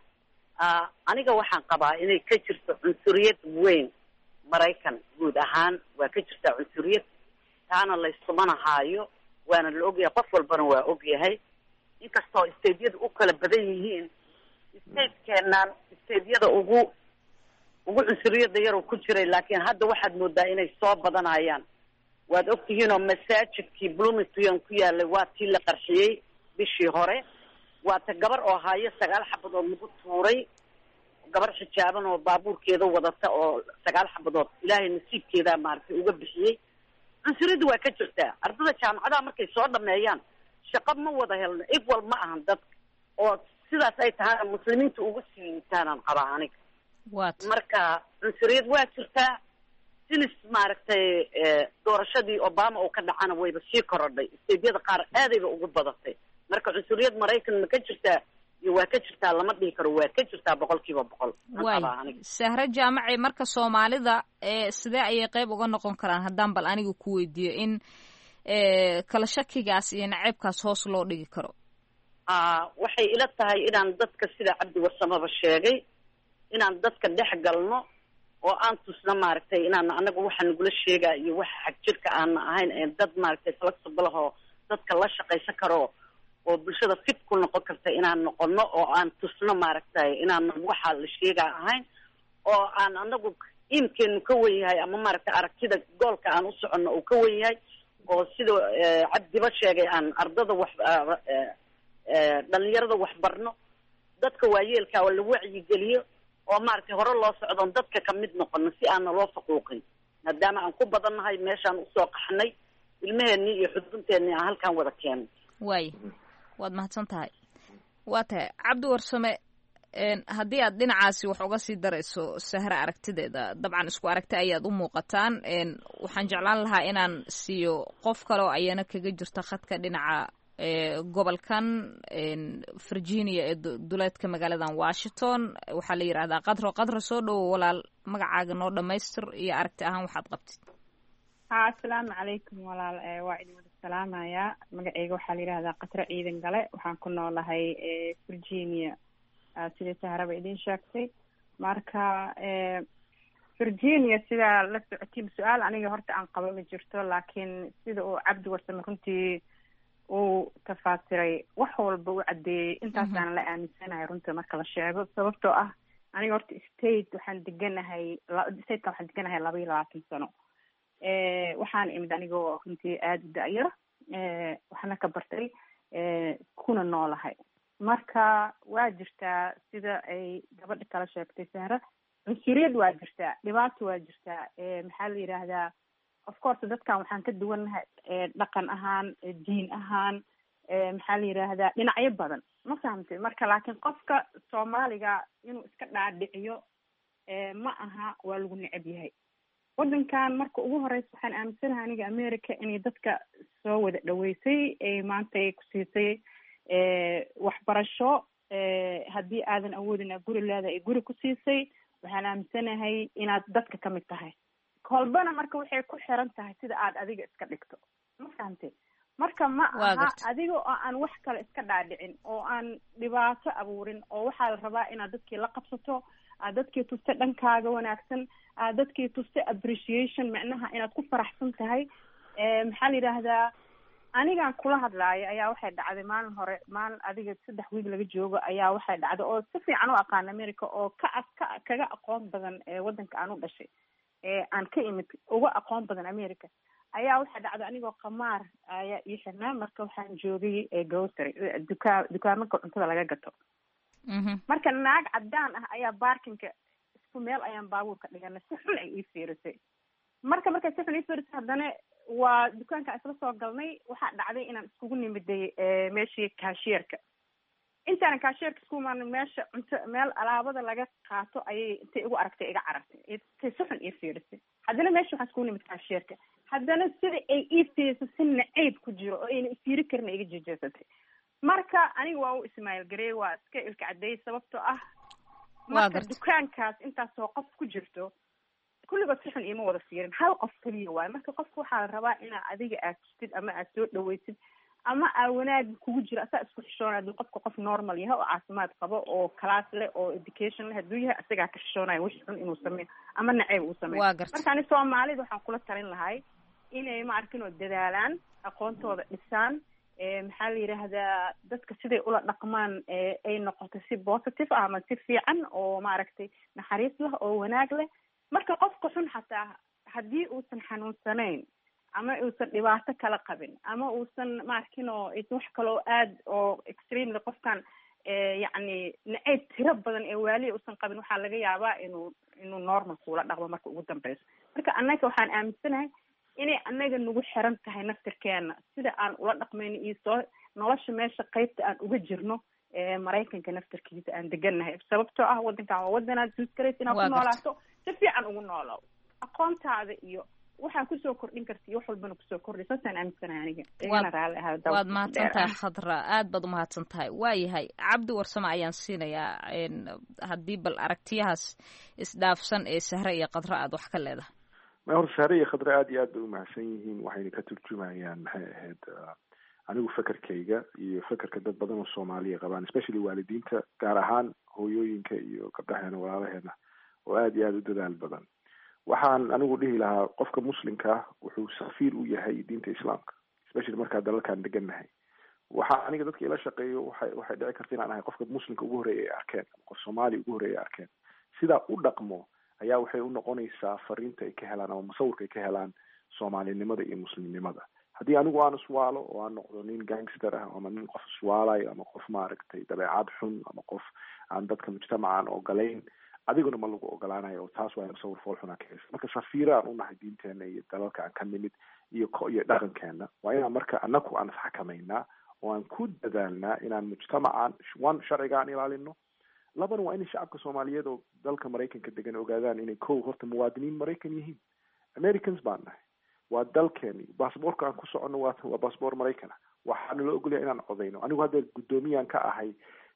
Speaker 9: aniga waxaan qabaa inay ka jirto cunsuriyad weyn Maraykan guud ahaan waa ka jirta cunsuriyad taana la iskumanahaayo waana la ogyahay qof walbana waa ogyahay inkastoo isteedyada u kala badan yihiin isteedkeenaan isteedyada ugu ugu cunsuriyada yar ku jiray laakiin hadda waxaad moodaa inay soo badanayaan waad ogtihiin oo masaajidkii Bloomington ku yaalay waa tii la qarxiyey bishii hore waa ta gabar oo haayo sagaal xabadood lagu tuuray gabar xijaaban oo baabuurkeeda wadata oo sagaal xabadood ilaahay nasiibkeeda maartay uga bixiyey cunsuriyadu waa ka jirtaa ardada jaamacadaha markay soo dhameeyaan shaqo ma wada helno equal ma ahan dad oo sidaas ay tahay muslimiinta ugu siitaan qabaa aniga marka cunsuriyad waa jirtaa sinis maaragtay doorashadii Obama oo ka dhacana wayba sii korodhay isteedyada qaar aadayba ugu badatay marka cunsuriyad Maraykan ma ka jirtaa iyo waa ka jirtaa lama dhihi karo waa ka jirtaa boqolkiiba boqol
Speaker 3: Sahra jaamaci marka Soomaalida ee sidee ayay qayb uga noqon karaan haddaan bal anigu ku weydiiyo in ee kala shakigaas iyo naceebkaas hoos loo dhigi karo
Speaker 9: ah waxay ila tahay inaan dadka sida Cabdi Warsamaba sheegay inaan dadka dhex galno oo aan tusna maaragtay inaan anagu waxa nagula sheegaa iyo waxa xaq jirka aan ahayn ee dad maaragtay flexible ah dadka la shaqaysan karo oo bulshada fit ku noqon karta inaan noqono oo aan tusno maaragtay inaan waxa la sheegaa ahayn oo aan anagu imkeenu ka weeyahay ama maaragtay aragtida goolka aan u socono oo ka weeyahay oo sida Cabdiba sheegay aan ardada wax ee dhalinyarada wax barno dadka waayeelka oo la wacyi geliyo oo maaragtay hore loo socdo dadka ka mid noqono si aan loo faquuqin maadaama aan ku badannahay meeshaan u soo qaxnay ilmaheenii iyo xudunteennii aan halkaan wada keenay
Speaker 3: way waad mahadsan tahay waa tahay Cabdi Warsame haddii aad dhinacaasi wax uga sii darayso Sahra aragtideeda dabcan isku aragti ayaad u muuqataan waxaan jeclaan lahaa inaan siiyo qof kale oo ayana kaga jirta khadka dhinaca gobolkan Virginia ee duleedka magaaladan Washington waxaa la yiraahdaa Qadro Qadro soo dhow walaal magacaaga noo dhamaystir iyo aragti ahaan waxaad qabtid
Speaker 10: asalaamu calaykum walaal waa idin wada salaamaya magacayga waxaa la yiraahdaa Qadro ciidan gale waxaan ku noolahay Virginia sida Sahraba idin sheegtay marka Virginia sida la socotay su'aal aniga horta aan qabo ma jirto laakiin sida uu Cabdi Warsame runtii uu tafaasiray wax walba uu cadeeyay intaasaan la aaminsanahay runtii marka la sheego sababtoo ah aniga horta state waxaan deganahay state waxaan deganahay laba iyo labaatan sano ee waxaan imid anigoo runtii aad u da'yar ee waxna ka bartay ee kuna noolahay marka waa jirtaa sida ay gabadha kala sheegtay sahra cunsuriyad waa jirtaa dhibaato waa jirtaa maxaa la yidhaahdaa of course dadkan waxaan ka duwannahay dhaqan ahaan diin ahaan maxaa la yidhaahdaa dhinacyo badan ma fahamtay marka laakiin qofka soomaaliga inuu iska dhaadhiciyo ma aha waa lagu necab yahay wadankan marka ugu horeysa waxaan aaminsanahay aniga america inay dadka soo wada dhaweysay ay maanta ay ku siisay waxbarasho haddii aadan awoodin guri leeda ay guri ku siisay waxaan aaminsanahay inaad dadka kamid tahay kolbana marka waxay ku xiran tahay sida aad adiga iska dhigto ma fahamtay marka ma aha adiga oo aan wax kale iska dhaadhicin oo aan dhibaato abuurin oo waxaa la rabaa inaad dadkii la qabsato aad dadkii tusta dhankaaga wanaagsan aad dadkii tusta appreciation macnaha inaad ku faraxsan tahay maxaa la yidhaahdaa anigaan kula hadlaayo ayaa waxay dhacday maalin hore maalin adiga saddex wiig laga joogo ayaa waxay dhacday oo si fiican u aqaan america oo ka ka kaga aqoon badan wadanka aan u dhashay aan ka imid uga aqoon badan america ayaa waxaa dhacday anigoo qamaar ayaa ii xirnaa marka waxaan joogay grocery dukaa dukaamanka cuntada laga gato marka naag cadaan ah ayaa baarkinka isku meel ayaan baabuurka dhiganay si xun ay ii fiirisay marka markay si xun ii fiirisay haddana waa dukaanka isla soo galnay waxaa dhacday inaan iskugu nimiday meeshii kaashiyerka intaanan kaashiyerka isku imaanay meesha cunto meel alaabada laga qaato ayay intay igu aragtay iga carartay intay si xun ii fiirisay haddana meesha waxaan iskugu nimid kaashiyerka haddana sida ay ii fiirisay si nacayb ku jiro oo ayna ifiiri karin iga jejeesatay marka aniga waa u ismaaiil garey waa iska ilka cadeeyay sababtoo ah marka dukaankaas intaasoo qof ku jirto kulligood si xun iima wada fiirin hal qof keliya waayo marka qofka waxaa la rabaa inaa adiga aad tustid ama aad soo dhaweysid ama aa wanaag kugu jiro asaa isku xishoonay haduu qofka qof normal yahay oo caafimaad qabo oo class leh oo education leh haduu yahay isagaa ka xishoonayo wixii xun inuu sameeyo ama nacayb uu sameeyo marka ani soomaalida waxaan kula talin lahay inay ma arkin oo dadaalaan aqoontooda dhisaan maxaa la yidhaahdaa dadka siday ula dhaqmaan ay noqoto si positive ah ama si fiican oo maaragtay naxariis leh oo wanaag leh marka qofka xun xataa haddii uusan xanuunsanayn ama uusan dhibaato kala qabin ama uusan maarkin oo aysan wax kaloo aad oo extremely qofkan yacni nacayb tiro badan ee waaliya uusan qabin waxaa laga yaabaa inuu inuu normal kuula dhaqmo marka ugu dambeyso marka annaga waxaan aaminsanahay inay annaga nagu xiran tahay naftirkeena sida aan ula dhaqmayno iyo soo nolosha meesha qaybta aan uga jirno maraykanka naftirkiisa aan degannahay sababtoo ah wadankan waa wadanaad suuskaraysa inaad ku noolaato si fiican ugu noolow aqoontaada iyo waxaa kusoo kordhin karta iyo wax walbana kusoo kordhay saasaan aaminsanahay aniga igana raalli ahaa
Speaker 3: waad mahadsan tahay khadra aad baad umahadsan tahay waayahay cabdi warsame ayaan siinayaa haddii bal aragtiyahaas isdhaafsan ee sahre iyo khadra aad wax ka leedahay
Speaker 7: ma hor sahre iyo khadra aad iyo aad bay umahadsan yihiin waxayna ka turjumayaan maxay ahayd anigu fekerkayga iyo fekerka dad badan oo soomaaliya qabaan especially waalidiinta gaar ahaan hooyooyinka iyo gabdhaheena walaalaheena oo aad iyo aada u dadaal badan waxaan anigu dhihi lahaa qofka muslimka ah wuxuu safiir u yahay diinta islaamka especially markaa dalalkaan degannahay waxaa aniga dadka ila shaqeeyo waxay waxay dhici karta inaan ahay qofka muslimka ugu horreeya ay arkeen ama qof soomaaliya ugu horreeya ay arkeen sidaa u dhaqmo ayaa waxay u noqonaysaa fariinta ay ka helaan ama musawirka ay ka helaan soomaalinimada iyo muslimnimada haddii anigu aan iswaalo oo aan noqdo nin gangster ah ama nin qof iswaalayo ama qof maaragtay dabeecad xun ama qof aan dadka mujtamacaan ogolayn adiguna ma lagu ogolaanayo oo taas waa musawir fool xunaa ka heysa marka safiira aan unahay diinteena iyo dalalka aan ka nimid iyo iyo dhaqankeena waa inaan marka anaku aan isxakamaynaa oo aan ku dadaalnaa inaan mujtamacaan one sharciga aan ilaalino labana waa inay shacabka soomaaliyeed oo dalka maraykanka degan ogaadaan inay kow horta muwaadiniin maraykan yihiin americans baan nahay waa dalkeeni baasboorka aan ku soconno waa waa baasboor maraykan ah waxaana la ogolyahay inaan codayno anigu hadda guddoomiyaan ka ahay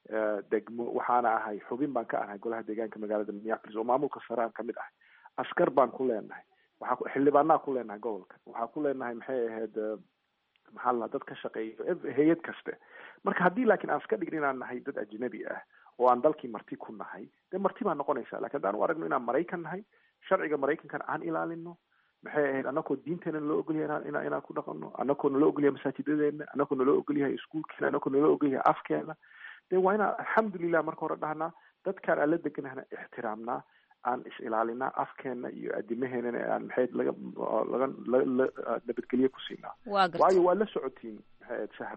Speaker 7: degmo waxaana ahay xubin baan ka ahay golaha deegaanka magaalada minneapolis oo maamulka sare aan kamid ahay askar baan ku leenahay waxaa xildhibaanaa ku leenahay gobolka waxaa ku leenahay maxay ahayd maxaa la dad ka shaqeeya hay-ad kaste marka haddii laakiin aan iska dhigin inaan nahay dad ajnabi ah oo aan dalkii marti ku nahay dee marti baa noqonaysa lakin haddaan u aragno inaan maraykan nahay sharciga maraykankan aan ilaalino maxay ahayd anakoo diinteena naloo ogolyahay inaan inaan ku dhaqano anakoo naloo ogolyahay masaajidadeena anakoo naloo ogolyahay iskuulkeena anakoo naloo ogolyahay afkeena dee waa inaan alxamdulilah marka hore dhahnaa dadkaan aan la deganahna ixtiraamnaa aan is ilaalinaa afkeena iyo adimaheenana aan maxay laga laga nabadgelye ku siinaa waayo waa la socotiin maxay ahayd sahro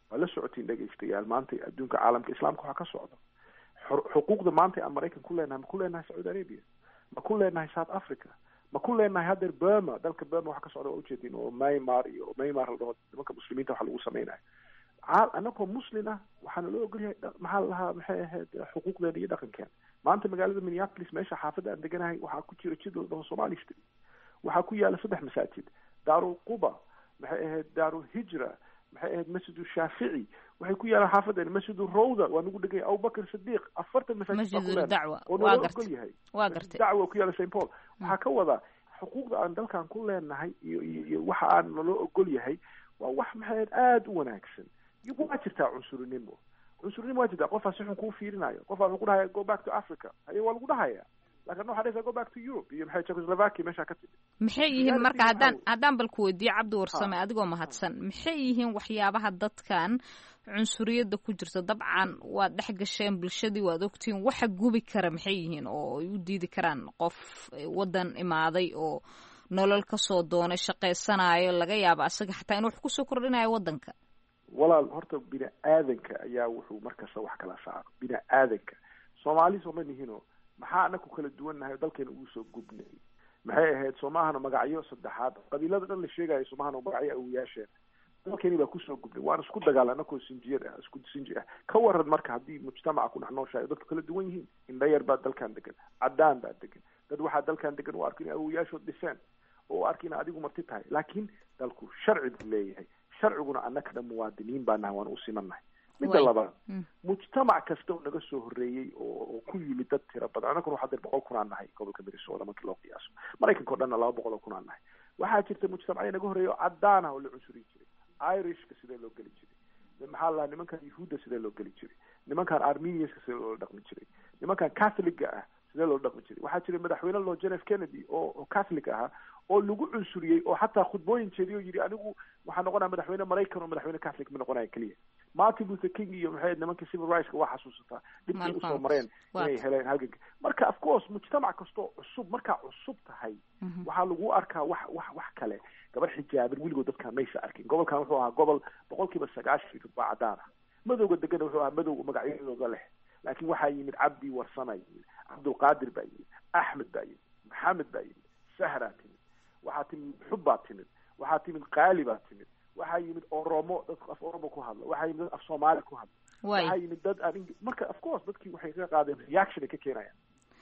Speaker 7: waa la socotiin dhegaystayaal maanta adduunka caalamka islaamka waxaa ka socda xuquuqda maanta aan maraykan ku leenahay ma ku leenahay sacuudi arabia ma ku leenahay south africa ma ku leenahay haddeer burma dalka burma waxa ka socda waa ujeedin oo maymar iyo maymar la dhaho nimanka muslimiinta waxa lagu samaynayo anagoo muslin ah waxaana loo ogolyahay maxaa lahaa maxay ahayd xuquuqdeena iyo dhaqankeena maanta magaalada minneapolis meesha xaafadda aan deganahay waxaa ku jira jid la dhaho somali street waxaa ku yaala saddex masaajid daarul quba maxay ahayd daarul hijra maxay ahayd masjidu shaafici waxay ku yaalaan xaafadeena masjidu rawda waa nagu dhegay abubakar sadiiq afartan masaajid
Speaker 3: dacwa
Speaker 7: oo noo ogol yahay
Speaker 3: waa gartay
Speaker 7: dacwa ku yaala saint paul waxaa ka wada xuquuqda aan dalkan ku leenahay iyo iyo waxa aan naloo ogol yahay waa wax maxay ahayd aada u wanaagsan waa jirtaa cunsurinimo cunsurinimo waa jirtaa qofaa si xun kuu fiirinayo qofaa wuxuu ku dhahaya go back to africa haye waa lagu dhahaya laakin waxaa dhahaysaa go back to europe iyo maxay czechoslovakia meeshaa ka timid
Speaker 3: maxay yihiin marka haddaan haddaan bal ku weydiiyo cabdi warsame adigoo mahadsan maxay yihiin waxyaabaha dadkan cunsuriyadda ku jirta dabcan waad dhex gasheen bulshadii waad ogtihiin waxa gubi kara maxay yihiin oo ay u diidi karaan qof waddan imaaday oo nolol kasoo doonay shaqaysanayo laga yaabo asaga xataa in wax kusoo kordhinayo waddanka
Speaker 7: walaal horta bini aadanka ayaa wuxuu markasta wax kala saaro bini aadanka soomaali sooma nihino maxaa anaku kala duwannahay dalkeena ugu soo gubnay maxay ahayd soomahana magacyo saddexaad qabiilada dhan la sheegayo soomahana magacyo awoyaasheen dalkeeni baa kusoo gubnay waan isku dagaal anakoo sinjiyad ah isku sinji ah ka waran marka haddii mujtamaca ku dhex nooshahay dadku kala duwan yihiin indhayar baa dalkan degan caddaan baa degan dad waxaa dalkan degan u arka in awoyaashood dhiseen oo u arka in adigu marti tahay laakiin dalku sharci buu leeyahay sharciguna annaka dhan muwaadiniin baa nahay waan u simannahay midda labaad mujtamac kasta oo naga soo horreeyey oo ku yimid dad tira badan annaguna waxaa dir boqol kun aan nahay gobolka minnesota markii loo qiyaaso maraykanka o dhanna laba boqol oo kun aan nahay waxaa jirta mujtamacya naga horreeya oo caddaan ah oo la cunsuriyi jiray irishka sidee loo geli jiray maxaa lahaa nimankan yahuudda sidee loo geli jiray nimankan armeniaska sidee loola dhaqmi jiray nimankan catholiga ah sidee loola dhaqmi jiray waxaa jiray madaxweyne loo john f kennedy oo oo catholic ahaa oo lagu cunsuriyey oo xataa khudbooyin jeediy oo yidhi anigu waxaa noqonaya madaxweyne maraykan oo madaxweyne catholic ma noqonaya keliya martin luther king iyo maxay nimanka civil rightska waa xasuusataa dhibkii usoo mareen inay heleen halganka marka of course mujtamac kastoo cusub markaa cusub tahay waxaa lagu arkaa wax wax wax kale gabar xijaaban weligood dadkaan maysa arkin gobolkan wuxuu ahaa gobol boqol kiiba sagaashan baa cadaan ah madowga degana wuxuu ahaa madow magacyadooda leh laakiin waxaa yimid cabdi warsama yimid cabdulqaadir baa yimid axmed baa yimid maxamed baa yimid sahraa timid waxaa timid xub baa timid waxaa timid qaali baa timid waxaa yimid oromo dadka af oromo ku hadla waxaa yimid dad af soomaali ku hadla waxaa yimid dad aan marka of course dadkii waxay ka qaadeen reaction ay ka keenayaan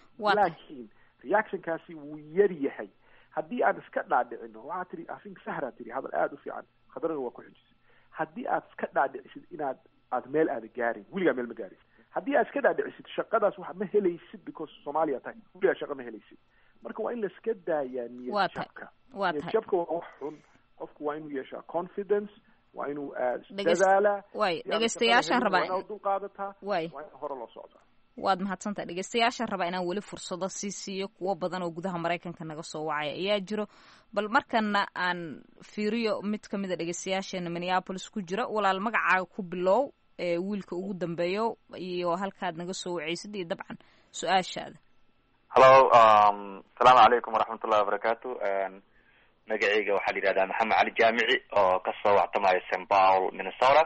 Speaker 7: laakiin reactionkaasi wuu yar yahay haddii aan iska dhaadhicino waxaa tiri afink sahraa tiri hadal aada u fiican khadrana waa ku xijisay haddii aad iska dhaadhicisid inaad aad meel aada gaarin weligaa meel ma gaarin haddii aad iska dhaadhicisid shaqadaas wax ma helaysid because soomaaliya tahay weligaa shaqa ma helaysid marka waa in la iska daayaa niyad jabka niyad jabka waa wax xun qofku waa inuu yeeshaa confidence waa inuu dadaala
Speaker 3: way dhegeystayaashaan rabaa
Speaker 7: inaad dul qaadataa
Speaker 3: way
Speaker 7: waa in hore loo socdaa
Speaker 3: waad mahadsantahay dhegeystayaashaan rabaa inaan weli fursado sii siiyo kuwo badan oo gudaha maraykanka naga soo wacaya ayaa jiro bal markana aan fiiriyo mid kamid a dhegeystayaasheena minneapolis ku jira walaal magacaaga ku bilow ee wiilka ugu dambeeyo iyo halkaad naga soo wacaysid iyo dabcan su-aashaada
Speaker 11: hallo um asalaamu calaykum waraxmatullahi wabarakaatu magacayga waxaa la yidhahdaa maxamed cali jaamici oo kasoo wactamaayo saint paul minnesota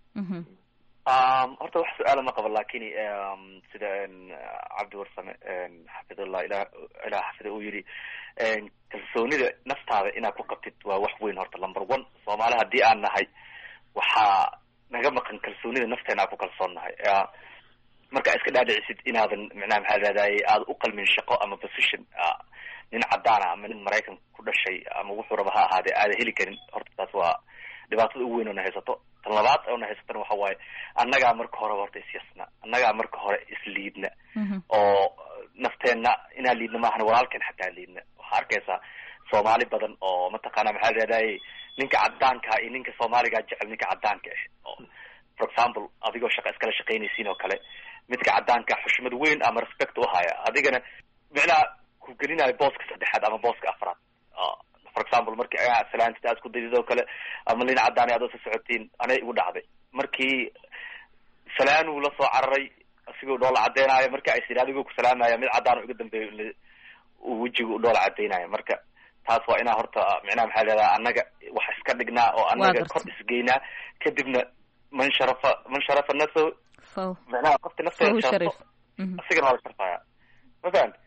Speaker 11: um horta wax su-aala ma qabo lakin um sida cabdi warsame xafidullah ilah ilah xafida uu yidhi kalsoonida naftaada inaad ku qabtid waa wax weyn horta number one soomaali haddii aan nahay waxaa naga maqan kalsoonida nafteena aan ku kalsoon nahay marka iska dhaadhicisid inaadan micnaha maxaa lahadaye aada u qalmin shaqo ama position nin caddaana ama nin maraykan ku dhashay ama wuxuu raba ha ahaadee aada heli karin horta taas waa dhibaatada ugu weyn oo na haysato tan labaad oo na haysatana waxa waaye annagaa marka horeba horta isyasna annagaa marka hore isliidna oo nafteenna inaan liidna maahana walaalkeen xataa liidna waxaa arkaysaa soomaali badan oo mataqaana maxaa lahadaye ninka caddaanka iyo ninka soomaaligaa jecel ninka caddaanka ah oo for example adigoo shaqa iskala shaqaynaysiin oo kale midka caddaanka xushmad weyn ama respect uhaya adigana micnaha ku gelinayo booska saddexaad ama booska afraad for example markii salaantita aad isku daydid oo kale ama nin caddaan aad sa socotiin anay igu dhacday markii salaanuu la soo cararay asigoo dhoola caddeynayo marka ay sid adigoo ku salaamaya mid caddaan oo iga dambeeyo uu wejiga u dhoola caddeynayo marka taas waa inaa horta micnaha maxaa leedaha annaga wax iska dhignaa oo annaga kor isgeynaa kadibna man sharafa man sharafa nafsahu
Speaker 3: faw
Speaker 11: macnaha qofta nafteeda
Speaker 3: faw
Speaker 11: sharafto
Speaker 3: sharif
Speaker 11: asigana waa la sharfaya ma fahanta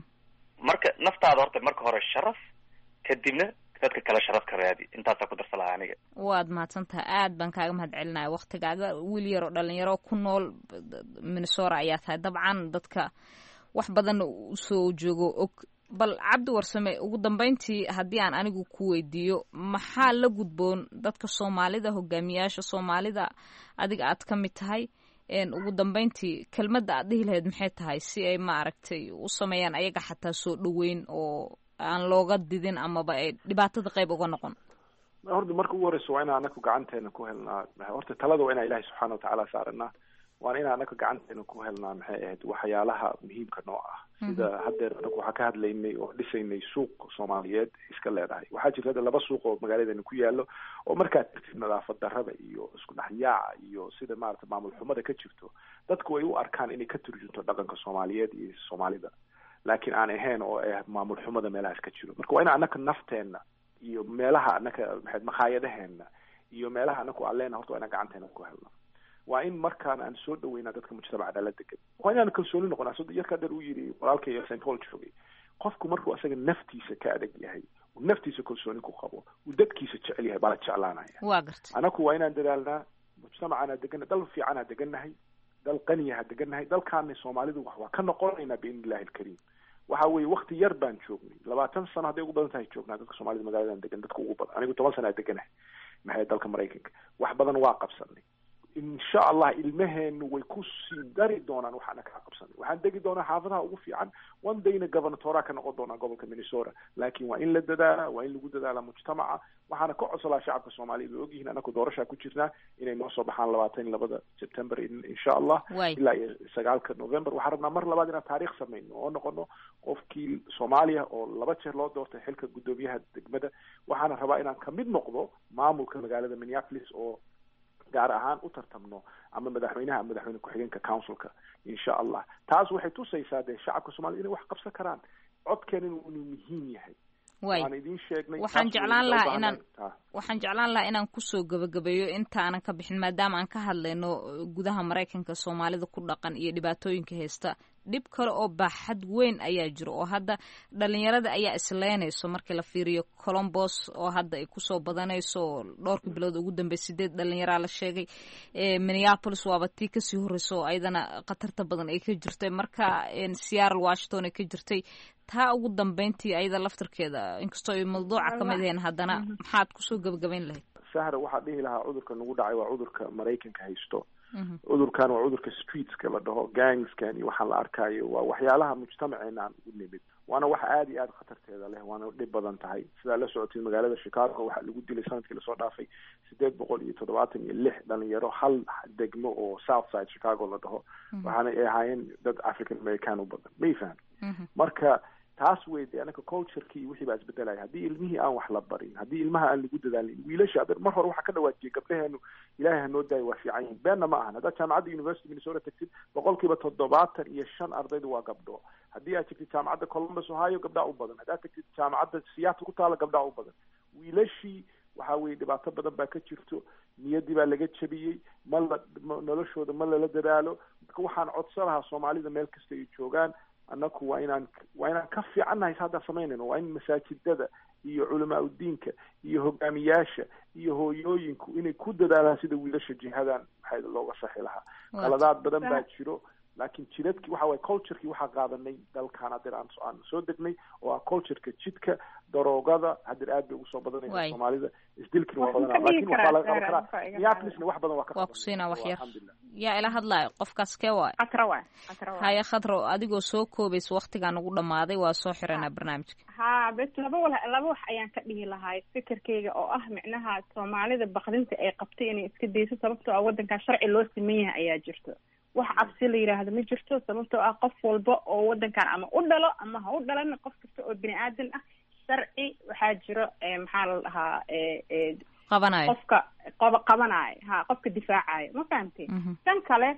Speaker 11: marka naftaada horta marka hore sharaf kadibna dadka kale sharaf ka raadi intaasaa ku darsa lahaa aniga
Speaker 3: waad mahadsantaha aad baan kaaga mahad celinaya waktigaaga wiil yar oo dhalinyaro ku nool Minnesota ayaa tahay dabcan dadka wax badan usoo joogo og bal cabdi warsame ugu dambeyntii haddii aan anigu ku weydiiyo maxaa la gudboon dadka soomaalida hogaamiyaasha soomaalida adiga aad ka mid tahay ugu dambeyntii kelmadda aad dhihi lahayd maxay tahay si ay maaragtay u sameeyaan ayaga xataa soo dhoweyn oo aan looga didin amaba ay dhibaatada qayb uga noqon
Speaker 7: horta marka ugu horeysa waa inaan anaku gacanteena ku helnaa horta talada waa inaan ilaahay subxaana watacaala saaranaa waana inaan anaku gacanteena ku helnaa maxay ahayd waxyaalaha muhiimka noo ah sida haddeer anaku waxaa ka hadlaynay oo dhisaynay suuq soomaaliyeed iska leedahay waxaa jirta hadda laba suuq oo magaaladeena ku yaallo oo markaad tirtid nadaafad darrada iyo isku dhexyaaca iyo sida maarata maamul xumada ka jirto dadku way u arkaan inay ka turjunto dhaqanka soomaaliyeed iyo soomaalida laakiin aan ahayn oo ah maamul xumada meelahaas ka jiro marka waa in anaka nafteena iyo meelaha anaka maxay makhaayadaheena iyo meelaha anaku aan leenahay horta waa inaan gacanteena ku helno waa in markaan aan soo dhaweynaa dadka mujtamaca la degan waa inaan kalsooni noqonaa sida yarka dheer uu yidhi walaalkay Saint Paul joogay qofku markuu asaga naftiisa ka adag yahay uu naftiisa kalsooni ku qabo uu dadkiisa jecel yahay baa la jeclaanaya
Speaker 3: waa garta
Speaker 7: anaku waa inaan dadaalnaa mujtamacana degan dal fiican degannahay dal qaniya degannahay dalkaana Soomaalidu wax waa ka noqonaynaa biidnillahi alkariim waxa weeye waqti yar baan joognay labaatan sano hadday ugu badan tahay joognaa dadka Soomaalida magaaladan degan dadka ugu badan anigu toban sano deganahay maxay dalka Mareykanka wax badan waa qabsanay insha Allah ilmaheenu way ku sii dari doonaan waxaana ka qabsanay waxaan degi doonaa xaafadaha ugu fiican one dayna governatora ka noqon doonaa gobolka Minnesota laakiin waa in la dadaala waa in lagu dadaala mujtamaca waxaana ka codsalaa shacabka Soomaaliyeed oo ogyihiin anaku doorasho ku jirnaa inay noo soo baxaan labaatan iyo laba September insha Allah ilaa sagaalka November waxaan rabnaa mar labaad inaan taariikh sameeyno oo noqono qofkii Soomaaliya oo laba jeer loo doortay xilka gudoomiyaha degmada waxaan rabaa inaan ka mid noqdo maamulka magaalada Minneapolis oo gaar ahaan u tartamno ama madaxweynaha ama madaxweyne ku-xigeenka councilka insha Allah taas waxay tusaysaa de shacabka Soomaaliyeed inay wax qabsan karaan codkeena inuu muhiim yahay waan idin sheegnay
Speaker 3: waxaan jeclaan lahaa inaan waxaan jeclaan lahaa inaan kusoo gabagabeeyo intaanan ka bixin maadaama aan ka hadlayno gudaha Mareykanka Soomaalida ku dhaqan iyo dhibaatooyinka haysta dhib kale oo baaxad weyn ayaa jiro oo hadda dhalinyarada ayaa isleenayso markii la fiiriyo Columbus oo hadda ay kusoo badanayso dhowrkii bilood ugu dambeeyay sideed dhalinyaro la sheegay ee Minneapolis waaba tii kasii horreysay ayadana khatarta badan ay ka jirtay marka Seattle Washington ay ka jirtay taa ugu dambeyntii ayada laftarkeeda inkastoo ay mawduuca ka mid yihiin haddana maxaad kusoo gabagabayn lahayd
Speaker 7: sahra waxaa dhihi lahaa cudurka nagu dhacay waa cudurka Mareykanka haysto cudurkan waa cudurka streetska la dhaho gangskan iyo waxaan la arkayo waa waxyaalaha mujtamaceena aan u nimid waana wax aad iyo aad khatarteeda leh waana dhib badan tahay sidaa la socotay magaalada Chicago waxaa lagu dilay sanadkii lasoo dhaafay sideed boqol iyo toddobaatan iyo lix dhalinyaro hal degmo oo South Side Chicago la dhaho waxaana ay ahaayeen dad African American u badan may faham marka taas weeyday anaka culture-kii wixii baa isbedelay haddii ilmihii aan wax la barin haddii ilmaha aan lagu dadaalin wiilasha adeer mar hore waxaa ka dhawaajiyay gabdhaheenu ilaahay ha noo daayo waa fiican yihiin beenna ma ahan haddaad jaamacadda University Minnesota tagtid boqolkiiba toddobaatan iyo shan ardaydu waa gabdho haddii aad tagtid jaamacadda Columbus Ohio gabdhaa u badan haddaad tagtid jaamacadda Seattle ku taala gabdhaa u badan wiilashii waxaa weeye dhibaato badan baa ka jirto niyaddii baa laga jabiyey ma la noloshooda ma lala dadaalo marka waxaan codsan lahaa Soomaalida meel kasta ay joogaan annaku waa inaan waa inaan ka fiicannahay hadda samaynayno waa in masaajidada iyo culamaa udiinka iyo hogaamiyaasha iyo hooyooyinku inay ku dadaalaan sida wiilasha jihadan maxay looga saxi lahaa qaladaad badan baa jiro laakiin jidadkii waxa waye culture-kii waxaa qaadanay dalkan hadeer aan aan soo degnay oo ah culture-ka jidka daroogada hadeer aad bay ugu soo badanaysa Soomaalida isdilkii waa badanaa laakiin waxaa laga qaban karaa Minneapolisna wax badan waa ka
Speaker 3: waa ku siinaa wax yar yaa ila hadlaayo qofkaas kee waay
Speaker 10: atra waay atra waay
Speaker 3: haya khadro adigoo soo koobaysa waqtigan ugu dhamaaday waa soo xiranaa barnaamijka
Speaker 10: ha bes laba wala laba wax ayaan ka dhihi lahaa fikirkeyga oo ah micnaha Soomaalida baqdinta ay qabtay inay iska deyso sababtoo ah wadanka sharci loo sameeyay ayaa jirto wax cabsi la yiraahdo ma jirto sababtoo ah qof walba oo wadankan ama u dhalo ama ha u dhalan qof kasta oo bini aadan ah sharci waxaa jiro maxaa la dhahaa ee
Speaker 3: qabanayo
Speaker 10: qofka qof qabanayo ha qofka difaacayo ma fahamtay tan kale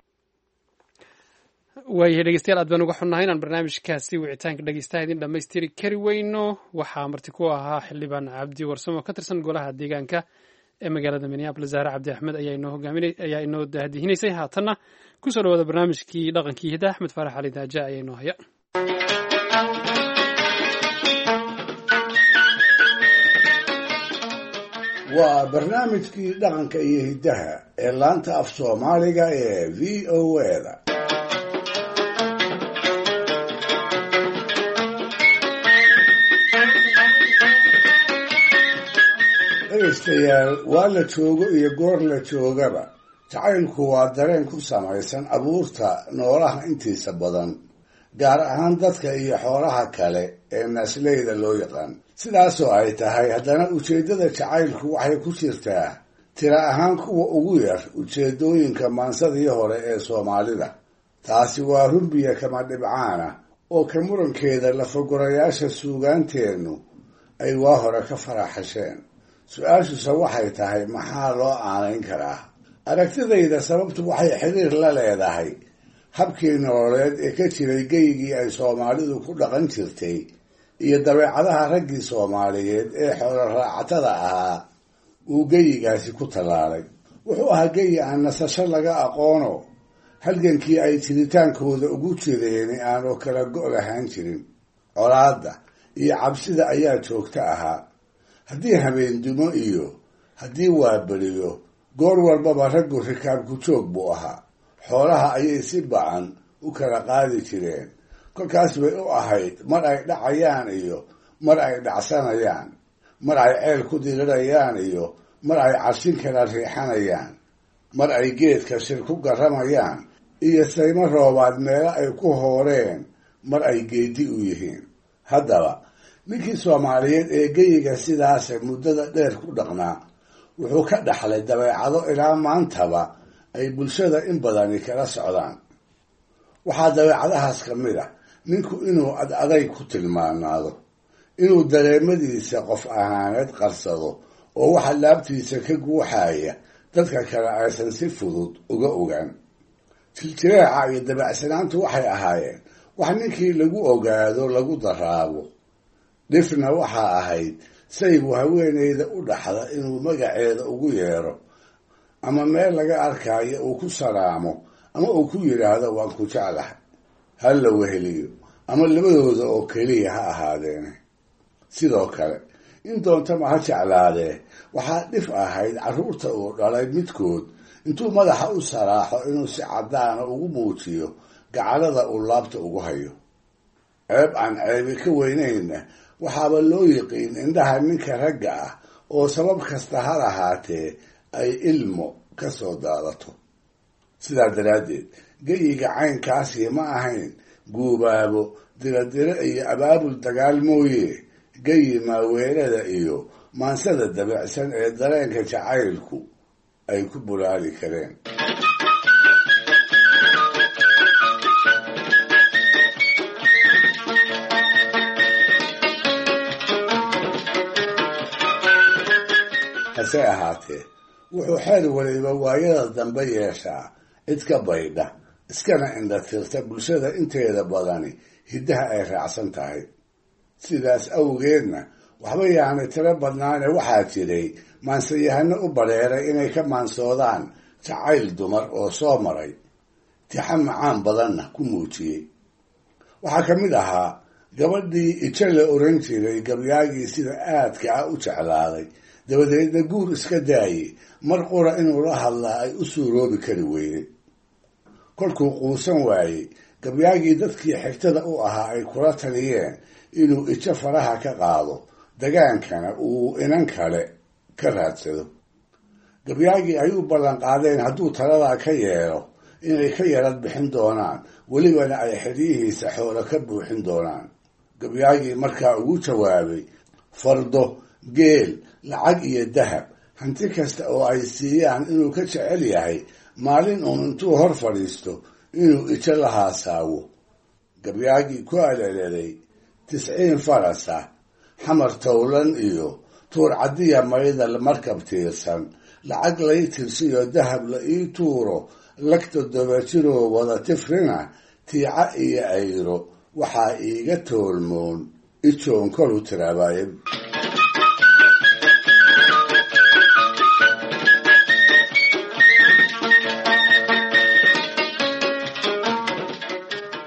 Speaker 2: waayahay dhegeystayaal aad baan uga xunnahay inaan barnaamijkaasi wicitaanka dhegeystaha idin dhammaystiri kari weyno waxaa marti ku ahaa xildhibaan cabdi warsamo ka tirsan golaha deegaanka ee magaalada minneapolis zahra cabdi axmed ayaa inoo hogaaminay ayaa inoo dahdihinaysay haatanna kusoo dhawaada barnaamijkii dhaqankii hidda axmed faarax cali daaja ayaa inoo haya
Speaker 5: waa barnaamijkii dhaqanka iyo hiddaha ee laanta af soomaaliga ee v o a-da dhegaystayaal waa la joogo iyo goor la joogaba jacaylku waa dareen ku samaysan abuurta noolaha intiisa badan gaar ahaan dadka iyo xoolaha kale ee naasleyda loo yaqaan sidaasoo ay tahay haddana ujeeddada jacaylku waxay ku jirtaa tira ahaan kuwa ugu yar ujeeddooyinka maansadii hore ee soomaalida taasi waa rumbiya kama dhibcaana oo ka murankeeda lafagurayaasha suugaanteennu ay waa hore ka faraxasheen su-aashuse waxay tahay maxaa loo aanayn karaa aragtidayda sababtu waxay xiriir la leedahay habkii nololeed ee ka jiray geygii ay soomaalidu ku dhaqan jirtay iyo dabeecadaha raggii soomaaliyeed ee xoolo raacatada ahaa uu geyigaasi ku tallaalay wuxuu ahaa geyi aan nasasho laga aqoono halgankii ay jiritaankooda ugu jireeni aanoo kala go' lahaan jirin colaadda iyo cabsida ayaa joogto ahaa haddii habeendumo iyo haddii waaberiyo goor walbaba raggu rikaabku joog buu ahaa xoolaha ayay si bacan u kala qaadi jireen kolkaas bay u ahayd mar ay dhacayaan iyo mar ay dhacsanayaan mar ay ceel ku dirirayaan iyo mar ay carshin kala riixanayaan mar ay geedka shir ku garramayaan iyo saymo roobaad meelo ay ku hooreen mar ay geedi u yihiin haddaba ninkii soomaaliyeed ee geyiga sidaase muddada dheer ku dhaqnaa wuxuu ka dhaxlay dabeecado ilaa maantaba ay bulshada in badani kala socdaan waxaa dabeecadahaas ka mid ah ninku inuu ad aday ku tilmaanaado inuu dareemadiisa qof ahaaneed qarsado oo waxa laabtiisa ka guuxaya dadka kale aysan si fudud uga ogaan jiljireeca iyo dabacsanaantu waxay ahaayeen wax ninkii lagu ogaado lagu daraabo dhifna waxaa ahayd saygu haweeneyda u dhaxda inuu magaceeda ugu yeero ama meel laga arkaayo uu ku salaamo ama uu ku yidhaahdo waan ku jeclahay ha la weheliyo ama labadooda oo keliya ha ahaadeene sidoo kale in doontama ha jeclaadee waxaa dhif ahayd carruurta uu dhalay midkood intuu madaxa u saraaxo inuu si caddaana ugu muujiyo gacalada uu laabta ugu hayo ceeb aan ceebi ka weynayna waxaaba loo yiqiin indhaha ninka ragga ah oo sabab kasta ha lahaatee ay ilmo ka soo daadato sidaa daraaddeed geyiga caynkaasi ma ahayn guubaabo diradiro iyo abaabul dagaal mooye geyi maaweelada iyo maansada dabacsan ee dareenka jacaylku ay ku bulaali kareen hase ahaatee wuxuu xeer waliba waayada dambe yeeshaa cid ka baydha iskana indhatirta bulshada inteeda badani hiddaha ay raacsan tahay sidaas awgeedna waxba yaanay tiro badnaane waxaa jiray maansayahano u badheeray inay ka maansoodaan jacayl dumar oo soo maray tixa macaan badanna ku muujiyey waxaa ka mid ahaa gabadhii ijo la oran jiray gabyaagii sida aadka ah u jeclaaday dabadeedna guur iska daayey mar qura inuu la hadlaa ay u suuroobi kari weyday kolkuu quusan waayey gabyaagii dadkii xigtada u ahaa ay kula taliyeen inuu ijo faraha ka qaado dagaankana uu inan kale ka raadsado gabyaagii ay u ballan qaadeen hadduu taladaa ka yeelo inay ka yarad bixin doonaan welibana ay xidhiyihiisa xoolo ka buuxin doonaan gabyaagii markaa ugu jawaabay fardo geel lacag iyo dahab hanti kasta oo ay siiyaan inuu ka jecel yahay maalin uun intuu hor fadhiisto inuu ijo la haasaawo gabyaagii ku aleleday tisciin farasa xamar towlan iyo tuur caddiya maydal markab tiirsan lacag lay tirsiyo dahab la ii tuuro lagta dobajiroo wada tifrina tiica iyo ayro waxaa iiga toolmoon ijoon kolu tiraabaye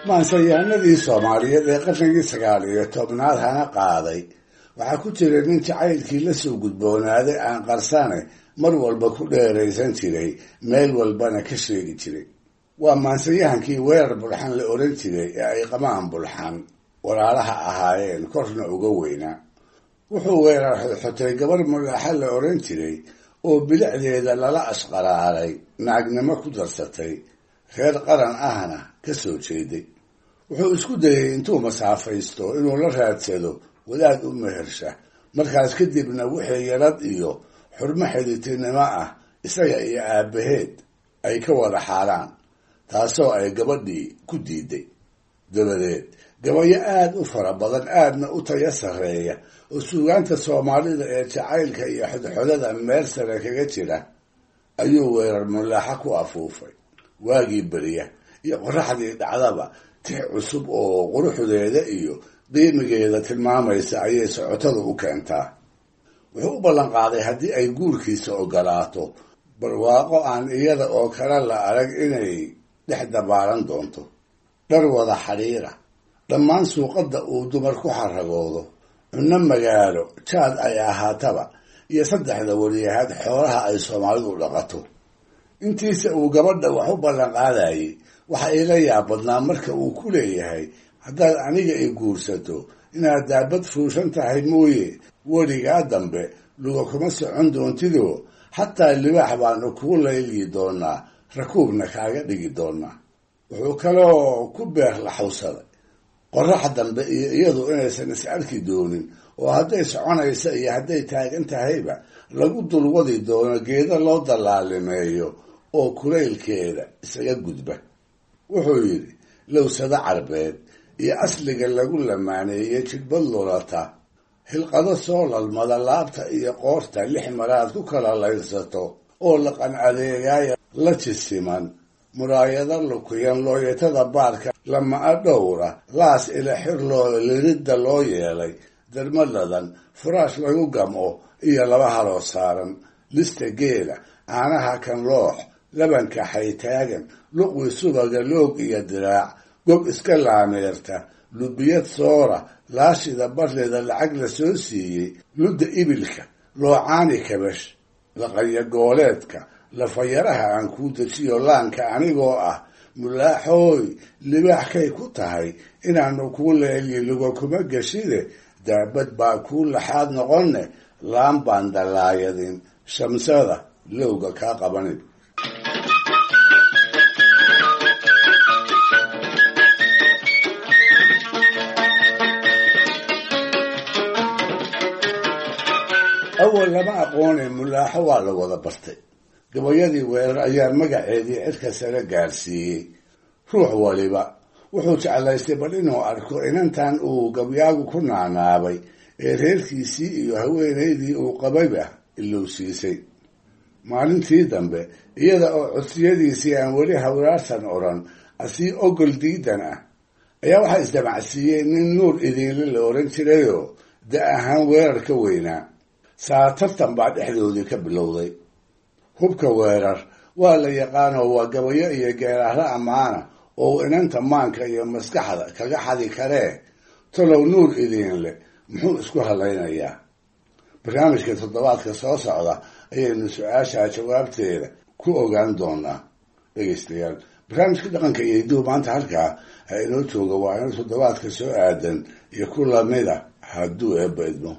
Speaker 5: maansayaanadii soomaaliyeed ee qarnigii sagaal iyo tobnaad hana qaaday waxaa ku jira nin jacaylkii la soo gudboonaaday aan qarsane mar walba ku dheeraysan jiray meel walbana ka sheegi jiray. waa maansayahankii weerar bulxan la odhan jiray ee ay qamaan bulxan walaalaha ahaayeen korna uga weynaa. wuxuu weerar xodxotay gabar mulaaxa la odhan jiray oo bilicdeeda lala ashqaraaray naagnimo ku darsatay reer qaran ahna ka soo jeeday. wuxuu isku dayay intuu masaafaysto inuu la raadsado wadaad u mehersha, markaas kadibna wixii yarad iyo xurmo xidhiidhnimo ah isaga iyo aabbaheed ay ka wada xaalaan, taasoo ay gabadhii ku diiday. dabadeed gabayo aada u fara badan aadna u tayo sarreeya oo suugaanta soomaalida ee jacaylka iyo xodxodada meel sare kaga jira ayuu weerar mulaaxa ku afuufay. waagii beriya iyo qoraxdii dhacdaba tix cusub oo quruxdeeda iyo qiimigeeda tilmaamaysa ayay socotada u keentaa. wuxuu u ballan qaaday haddii ay guurkiisa ogolaato barwaaqo aan iyada oo kale la arag inay dhex dabaalan doonto, dhar wada xidhiira, dhammaan suuqadda uu dumar ku xaragoodo, cunno magaalo jaad ay ahaataba, iyo saddexda wariyahaad xoolaha ay soomaalidu dhaqato. intiisa uu gabadha wax u ballan qaadayay waxa ila yaabadnaa marka uu ku leeyahay, haddaad aniga i guursato inaad daabad fuushan tahay mooye weligaa dambe luga kuma socon doontidoo xataa libaax baanu kugu layliyi doonaa, rakuubna kaaga dhigi doonaa. wuxuu kaloo ku beer laxawsaday qorax dambe iyo iyadu inaysan is arki doonin, oo hadday soconaysa iyo hadday taagan tahayba lagu dulwadi doono geedo loo dallaalimeeyo oo kulaylkeeda isaga gudba. wuxuu yidhi lowsada carbeed iyo asliga lagu lamaaneeyey jidhbad lulata, hilqado soo lalmada laabta iyo qoorta lix maraad ku kala laydsato oo laqan adeegaaya la jisiman, muraayado lukuyan looyatada baarka lama-a dhowra, laas ila xir loo liridda loo yeelay, darmadadan furaash lagu gamco iyo laba haloo saaran, lista geela, caanaha kan loox, labanka xaytaagan, luqwi subaga loog iyo diraac, gob iska laameerta, lubiyad soora, laashida barleeda lacag la soo siiyey, ludda ibilka, loocaani kabash, laqanya gooleedka, lafayaraha aan kuu dejiyo laanka anigoo ah, mulaaxooy libaaxkay ku tahay inaanu kuu leeliyo luga kuma geshide, daabad baa kuu laxaad noqonne, laan baan dallaayadin, shamsada lowga kaa qabanin. awal lama aqoonay mulaaxo waa la wada bartay. gabayadii weerar ayaa magaceedii cirka sare gaarsiiyey. ruux waliba wuxuu jeclaystay bal inuu arko inantan uu gabyaagu ku naanaabay ee reerkiisii iyo haweenaydii uu qabayba ilowsiisay. maalintii dambe iyada oo codsiyadiisii aan weli hawraarsan odhan asii ogol diidan ah ayaa waxaa isdamacsiiyey nin nuur idiinle la odhan jirayoo da ahaan weerar ka weynaa. saatartan baa dhexdoodii ka bilowday. hubka weerar waa la yaqaanoo waa gabayo iyo geeraaro ammaana oo inanta maanka iyo maskaxda kaga xadi karee, talow nuur idiinle muxuu isku halaynayaa? barnaamijka toddobaadka soo socda ayaynu su-aashaa jawaabteeda ku ogaan doonaa. dhegaystayaal, barnaamijka dhaqanka iyo hiduhu maanta halkaa ha inoo jooga. waa inu toddobaadka soo aadan iyo ku lamida hadduu eebba idmo.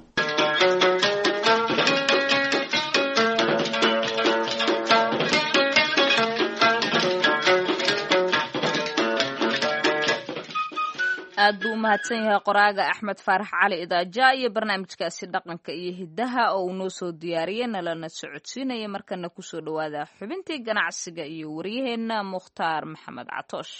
Speaker 3: aad buu u mahadsan yahay qoraaga axmed faarax cali idaaja iyo barnaamijkaasi dhaqanka iyo hiddaha oo uu noo soo diyaariyey nalana socodsiinaya. markana kusoo dhawaada xubintii ganacsiga iyo waryaheena mukhtaar maxamed catoosh.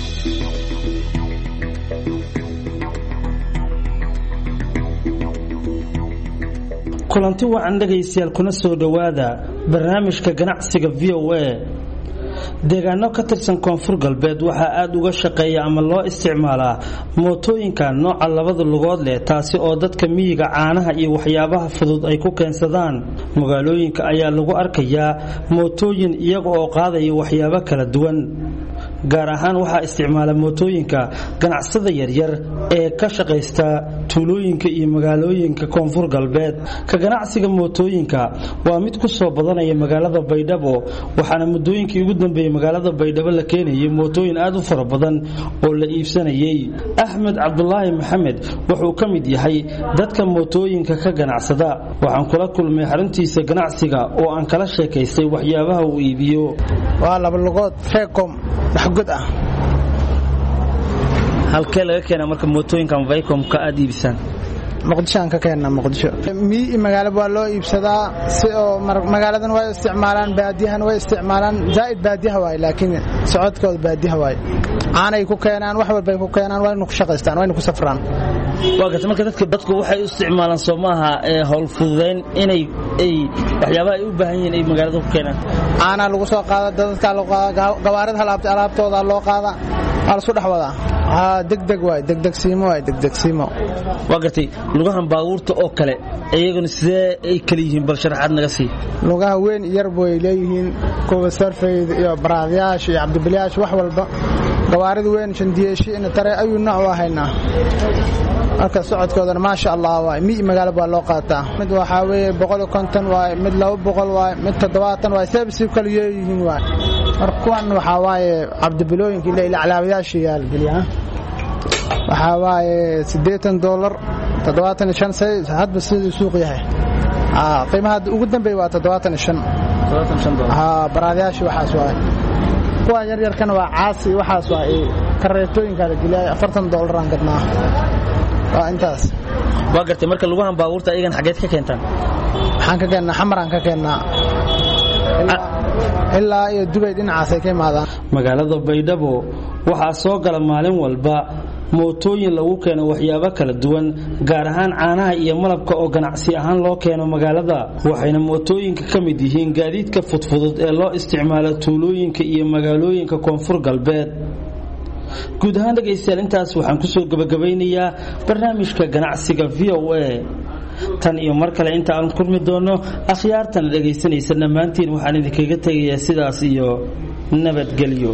Speaker 12: kulanti wacan dhegaystayaal, kuna soo dhowaada barnaamijka ganacsiga v o a. deegaano ka tirsan koonfur galbeed waxaa aada uga shaqeeya ama loo isticmaalaa mootooyinka nooca labada lugood leh, taasi oo dadka miyiga caanaha iyo waxyaabaha fudud ay ku keensadaan. magaalooyinka ayaa lagu arkayaa mootooyin iyaga oo qaadaya waxyaabo kala duwan. gaar ahaan waxaa isticmaala mootooyinka ganacsada yaryar ee ka shaqaysta tuulooyinka iyo magaalooyinka koonfur galbeed. ka ganacsiga mootooyinka waa mid ku soo badanaya magaalada Baydhabo, waxaana muddooyinkii ugu dambeeyay magaalada Baydhabo la keenayay mootooyin aad u fara badan oo la iibsanayay. Axmed Cabdulaahi Maxamed wuxuu ka mid yahay dadka mootooyinka ka ganacsada. waxaan kula kulmay xaruntiisa ganacsiga oo aan kala sheekaystay waxyaabaha uu iibiyo.
Speaker 13: waa laba lugood Fecom dhaxgud ah.
Speaker 12: halkee laga keenaa marka mootooyinkan Fecom ka aad iibsan?
Speaker 13: muqdisho aan ka keenna muqdisho. mii magaalada waa loo iibsadaa si oo magaaladan way isticmaalaan, baadiyahan way isticmaalaan, zaid baadiyaha waay, laakiin socodkooda baadiyaha waay. aanay ku keenaan, wax walba ku keenaan, waa inuu ku shaqaystaan, waa inuu ku safraan.
Speaker 12: waa gartay marka dadka dadku waxay u isticmaalaan Soomaha ee hawl fududeyn inay ay waxyaabaha ay u baahan yihiin ay magaalada ku keenaan.
Speaker 13: aana lagu soo qaada, dadka loo qaada, gawaarida halaabta alaabtooda loo qaada, waa la isku dhaxwadaa. haa degdeg waay, degdeg siimo waay, degdeg siimo.
Speaker 12: waa gartay lugahan baabuurta oo kale iyaguna sidee ay kala yihiin, bal sharaxaad naga sii.
Speaker 13: lugaha weyn yar way leeyihiin, kuwa sarfeyd iyo baraadyaasha iyo cabdibilaash wax walba. gawaarida weyn shandiyeeshi in tare ayuu nooc u haynaa. marka socodkoodana maasha Allah waay, mii magaalo baa loo qaataa. mid waxa weeye boqol iyo konton waay, mid laba boqol waay, mid toddobaatan waay, sabsi kala yeeyihiin waay. marka kuwan waxa waaye cabdibilooyinkii la ilaalaawayaasha yaal galiya. waxa waaye siddeetan dollar, toddobaatan iyo shan say hadba sidii suuq yahay. aa qiimaha ugu dambeeyay waa toddobaatan iyo shan. toddobaatan iyo shan dollar. haa baraadyaasha waxaas waay. kuwa yar yar kan waa caasi waxaas waay, kareetooyinka la galiya afartan dollar aan gadnaa. waa intaas.
Speaker 12: waa gartay marka lugahan baabuurta ayagan xageed ka keentaan?
Speaker 13: waxaan ka keennaa xamaraan ka keennaa ilaa iyo Dubai dhinacaas ay ka imaadaan.
Speaker 12: magaalada Baydhabo waxaa soo gala maalin walba mootooyin lagu keeno waxyaabo kala duwan, gaar ahaan caanaha iyo malabka oo ganacsi ahaan loo keeno magaalada. waxayna mootooyinka ka mid yihiin gaadiidka fudfudud ee loo isticmaalo tuulooyinka iyo magaalooyinka koonfur galbeed. guud ahaan dhegaystayaal intaas waxaan ku soo gabagabeynayaa barnaamijka ganacsiga V O A. tan iyo mar kale inta aan kulmi doono akhyaartan dhegaysanaysa dhammaantiin waxaan idinkaga tegayaa sidaas iyo nabadgelyo.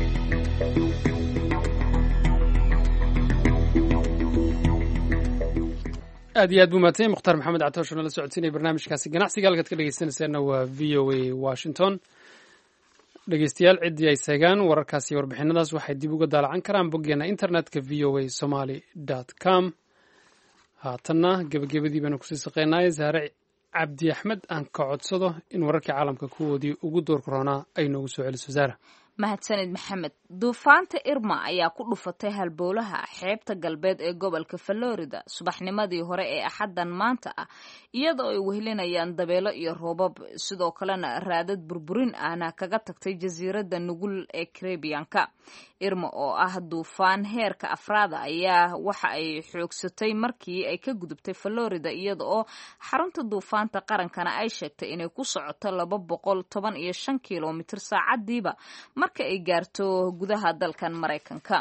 Speaker 2: aad iyo aad buu mahadsan mukhtaar maxamed catoosh oo nala socodsiinaya barnaamijkaasi ganacsiga. halkaad ka dhegaysanaysaana waa V O A Washington. dhegeystayaal ciddii ay seegaan wararkaas iyo warbixinadaas waxay dib uga daalacan karaan boggeena internetka v o a somaly dot com. haatanna gebagabadii baanu kusii saqeynaaye Saare Cabdi Axmed aan ka codsado in wararkii caalamka kuwoodii ugu doorka roonaa ay noogu soo celiso. Saara,
Speaker 3: mahadsanid maxamed. duufaanta Irma ayaa ku dhufatay halbowlaha xeebta galbeed ee gobolka Florida subaxnimadii hore ee axaddan maanta ah, iyadoo ay wehelinayaan dabeelo iyo roobab, sidoo kalena raadad burburin ahna kaga tagtay jasiiradda nugul ee Caribbean-ka. Irma oo ah duufaan heerka afraada ayaa waxa ay xoogsatay markii ay ka gudubtay Florida, iyada oo xarunta duufaanta qarankana ay sheegtay inay ku socoto laba boqol toban iyo shan kiiloomitir saacadiiba marka ay gaarto gudaha dalkan Maraykanka.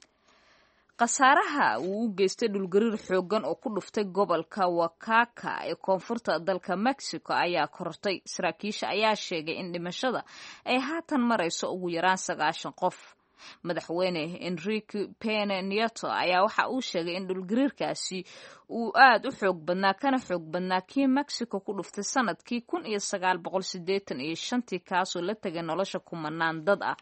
Speaker 3: khasaaraha uu u geystay dhulgariir xoogan oo ku dhuftay gobolka Oaxaca ee koonfurta dalka Mexico ayaa korortay. saraakiisha ayaa sheegay in dhimashada ay haatan marayso ugu yaraan sagaashan qof. madaxweyne Enrique Pena Nieto ayaa waxa uu sheegay in dhulgariirkaasi uu aad u xoog badnaa kana xoog badnaa kii Mexico ku dhuftay sanadkii kun iyo sagaal boqol siddeetan iyo shantii, kaasoo la tegay nolosha kumanaan dad ah.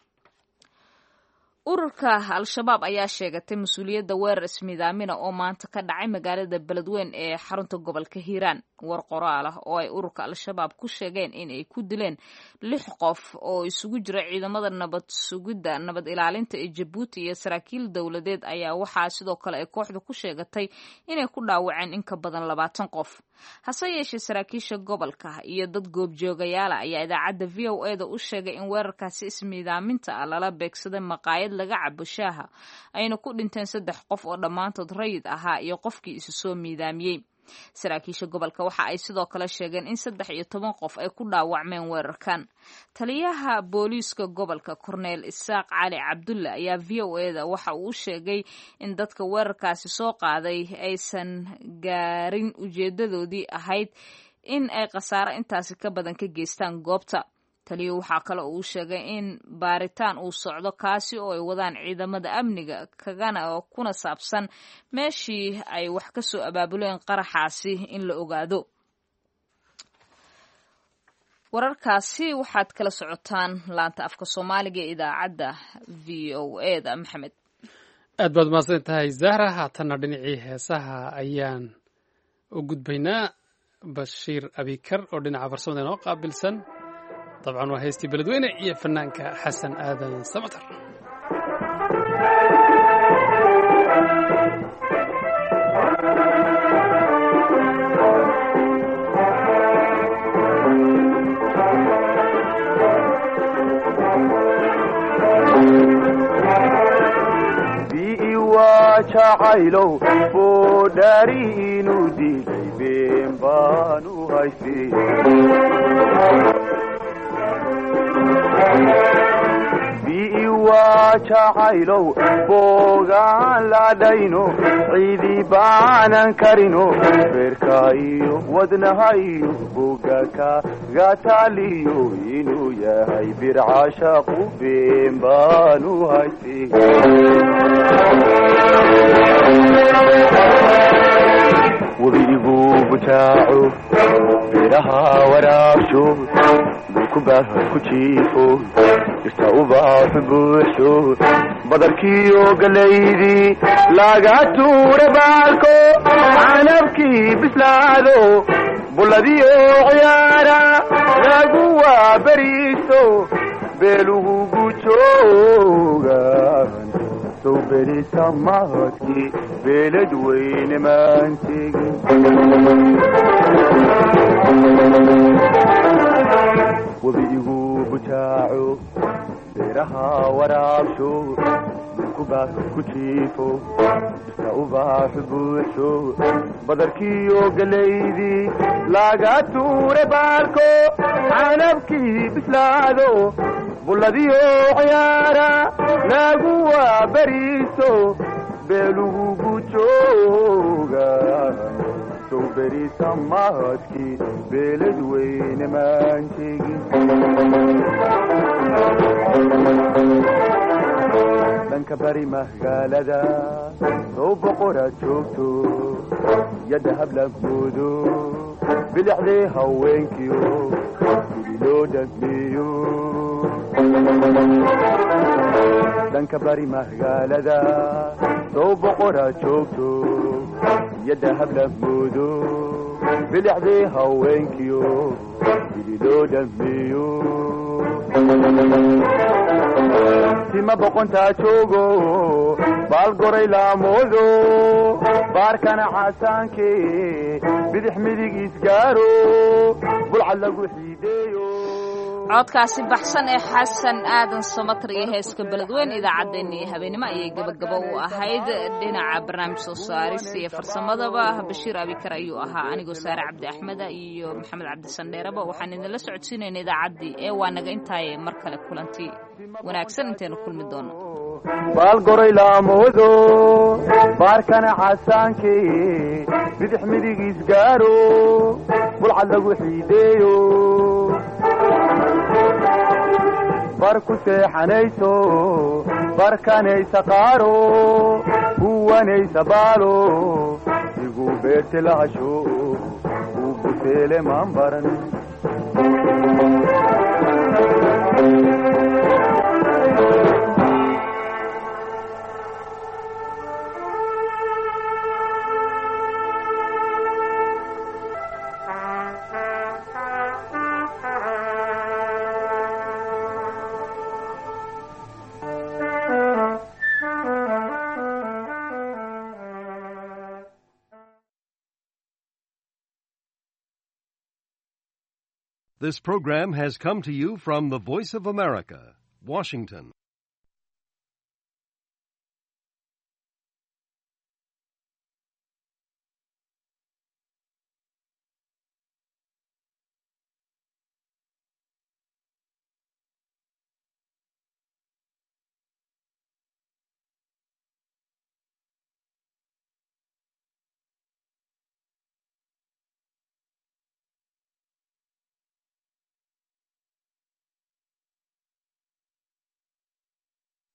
Speaker 3: ururka al-shabaab ayaa sheegatay mas-uuliyadda weerar ismiidaamina oo maanta ka dhacay magaalada beledweyne ee xarunta gobolka Hiiraan. war qoraal ah oo ay ururka al-shabaab ku sheegeen in ay ku dileen lix qof oo isugu jira ciidamada nabad sugidda nabad ilaalinta ee Djibouti iyo saraakiil dowladeed ayaa waxaa sidoo kale ay kooxdu ku sheegatay inay ku dhaawaceen in ka badan labaatan qof. hase yeeshee saraakiisha gobolka iyo dad goobjoogayaala ayaa idaacadda V O A da u sheegay in weerarkaasi ismiidaaminta ah lala beegsaday maqaayad laga cabo shaaha, ayna ku dhinteen saddex qof oo dhammaantood rayid ahaa iyo qofkii isu soo miidaamiyey. saraakiisha gobolka waxa ay sidoo kale sheegeen in saddex iyo toban qof ay ku dhaawacmeen weerarkan. taliyaha booliiska gobolka Cornel Isaaq Cali Cabdulle ayaa V O A da waxa uu sheegay in dadka weerarkaasi soo qaaday aysan gaarin ujeedadoodii ahayd in ay khasaaro intaasi ka badan ka geystaan goobta. taliya waxaa kale uu sheegay in baaritaan uu socdo kaasi oo ay wadaan ciidamada amniga kagana kuna saabsan meeshii ay wax ka soo abaabuleen qaraxaasi in la ogaado. wararkaasi waxaad kala socotaan laanta afka soomaaliga ee idaacadda v o e da. maxamed
Speaker 2: aad baad mahadsan tahay zahra. haatanna dhinacii heesaha ayaan u gudbaynaa. bashiir abikar oo dhinaca farsamada inoo qaabilsan. dabcan waa heystii beledweyne iyo fanaanka xasan aadan samatar.
Speaker 14: jacaylow boodhaari inuu dilay been baanu haystay bii waa jacaylow boogaan ladhayno ciidi baanan karino beerka iyo wadnaha iyo bogaka gataaliyo inuu yahay bircashaqu been baanu haystay webigu butaaco beeraha waraabsho dhulkubaah ku jiifo jirta ubaaxu buuxsho badarkiiyo galaydii laga tuura baalko canabkii bislaado bulladiyo ciyaara lagu waaberiiso beelugu gujoogan berisa mahadkii beelad weyne maan tegin webigu butaaco beeraha waraabsho dhulkubaah ku jiifo jirta ubaaxu buuxsho badarkiiyo galaydii laga tuure baalko canabkii bislaado bulladiyo ciyaara lagu waaberiiso beelugu gujooga sow berisa mahadkii beelad weyne maan tegin dhanka bari magaalada sow boqoraad joogto yadda hablagoodo bilixdee haweenkiyo sidii loo dhagmeeyo dhanka bari magaalada sow boqoraad joogto yadda hablagoodo bilixdee haweenkiyo sidii loo dhagmeeyo sima boqontaa joogo baal goray laamoodo baarkana casaanke bidix midig isgaaro bulcad lagu xiideeyo
Speaker 3: codkaasi baxsan ee xasan aadan samatar iyo heeska beledweyne idaacaddeenna iyo habeenimo ayay gabagabo u ahayd. dhinaca barnaamij soo saarista iyo farsamadaba bashiir abikar ayuu ahaa, anigoo saare cabdi axmeda iyo maxamed cabdi sandheeraba waxaan idinla socodsiinayna idaacaddii ee waa naga intaaye mar kale kulanti wanaagsan intaynu kulmi doono.
Speaker 14: baal goray laamoodo baarkana casaanke bidix midig isgaaro bulcad lagu xiideeyo bar ku seexanayso barkanaysa qaaro huwanaysa baalo igu beerti lahasho uu buseele maan baran
Speaker 15: This program has come to you from the Voice of America, Washington.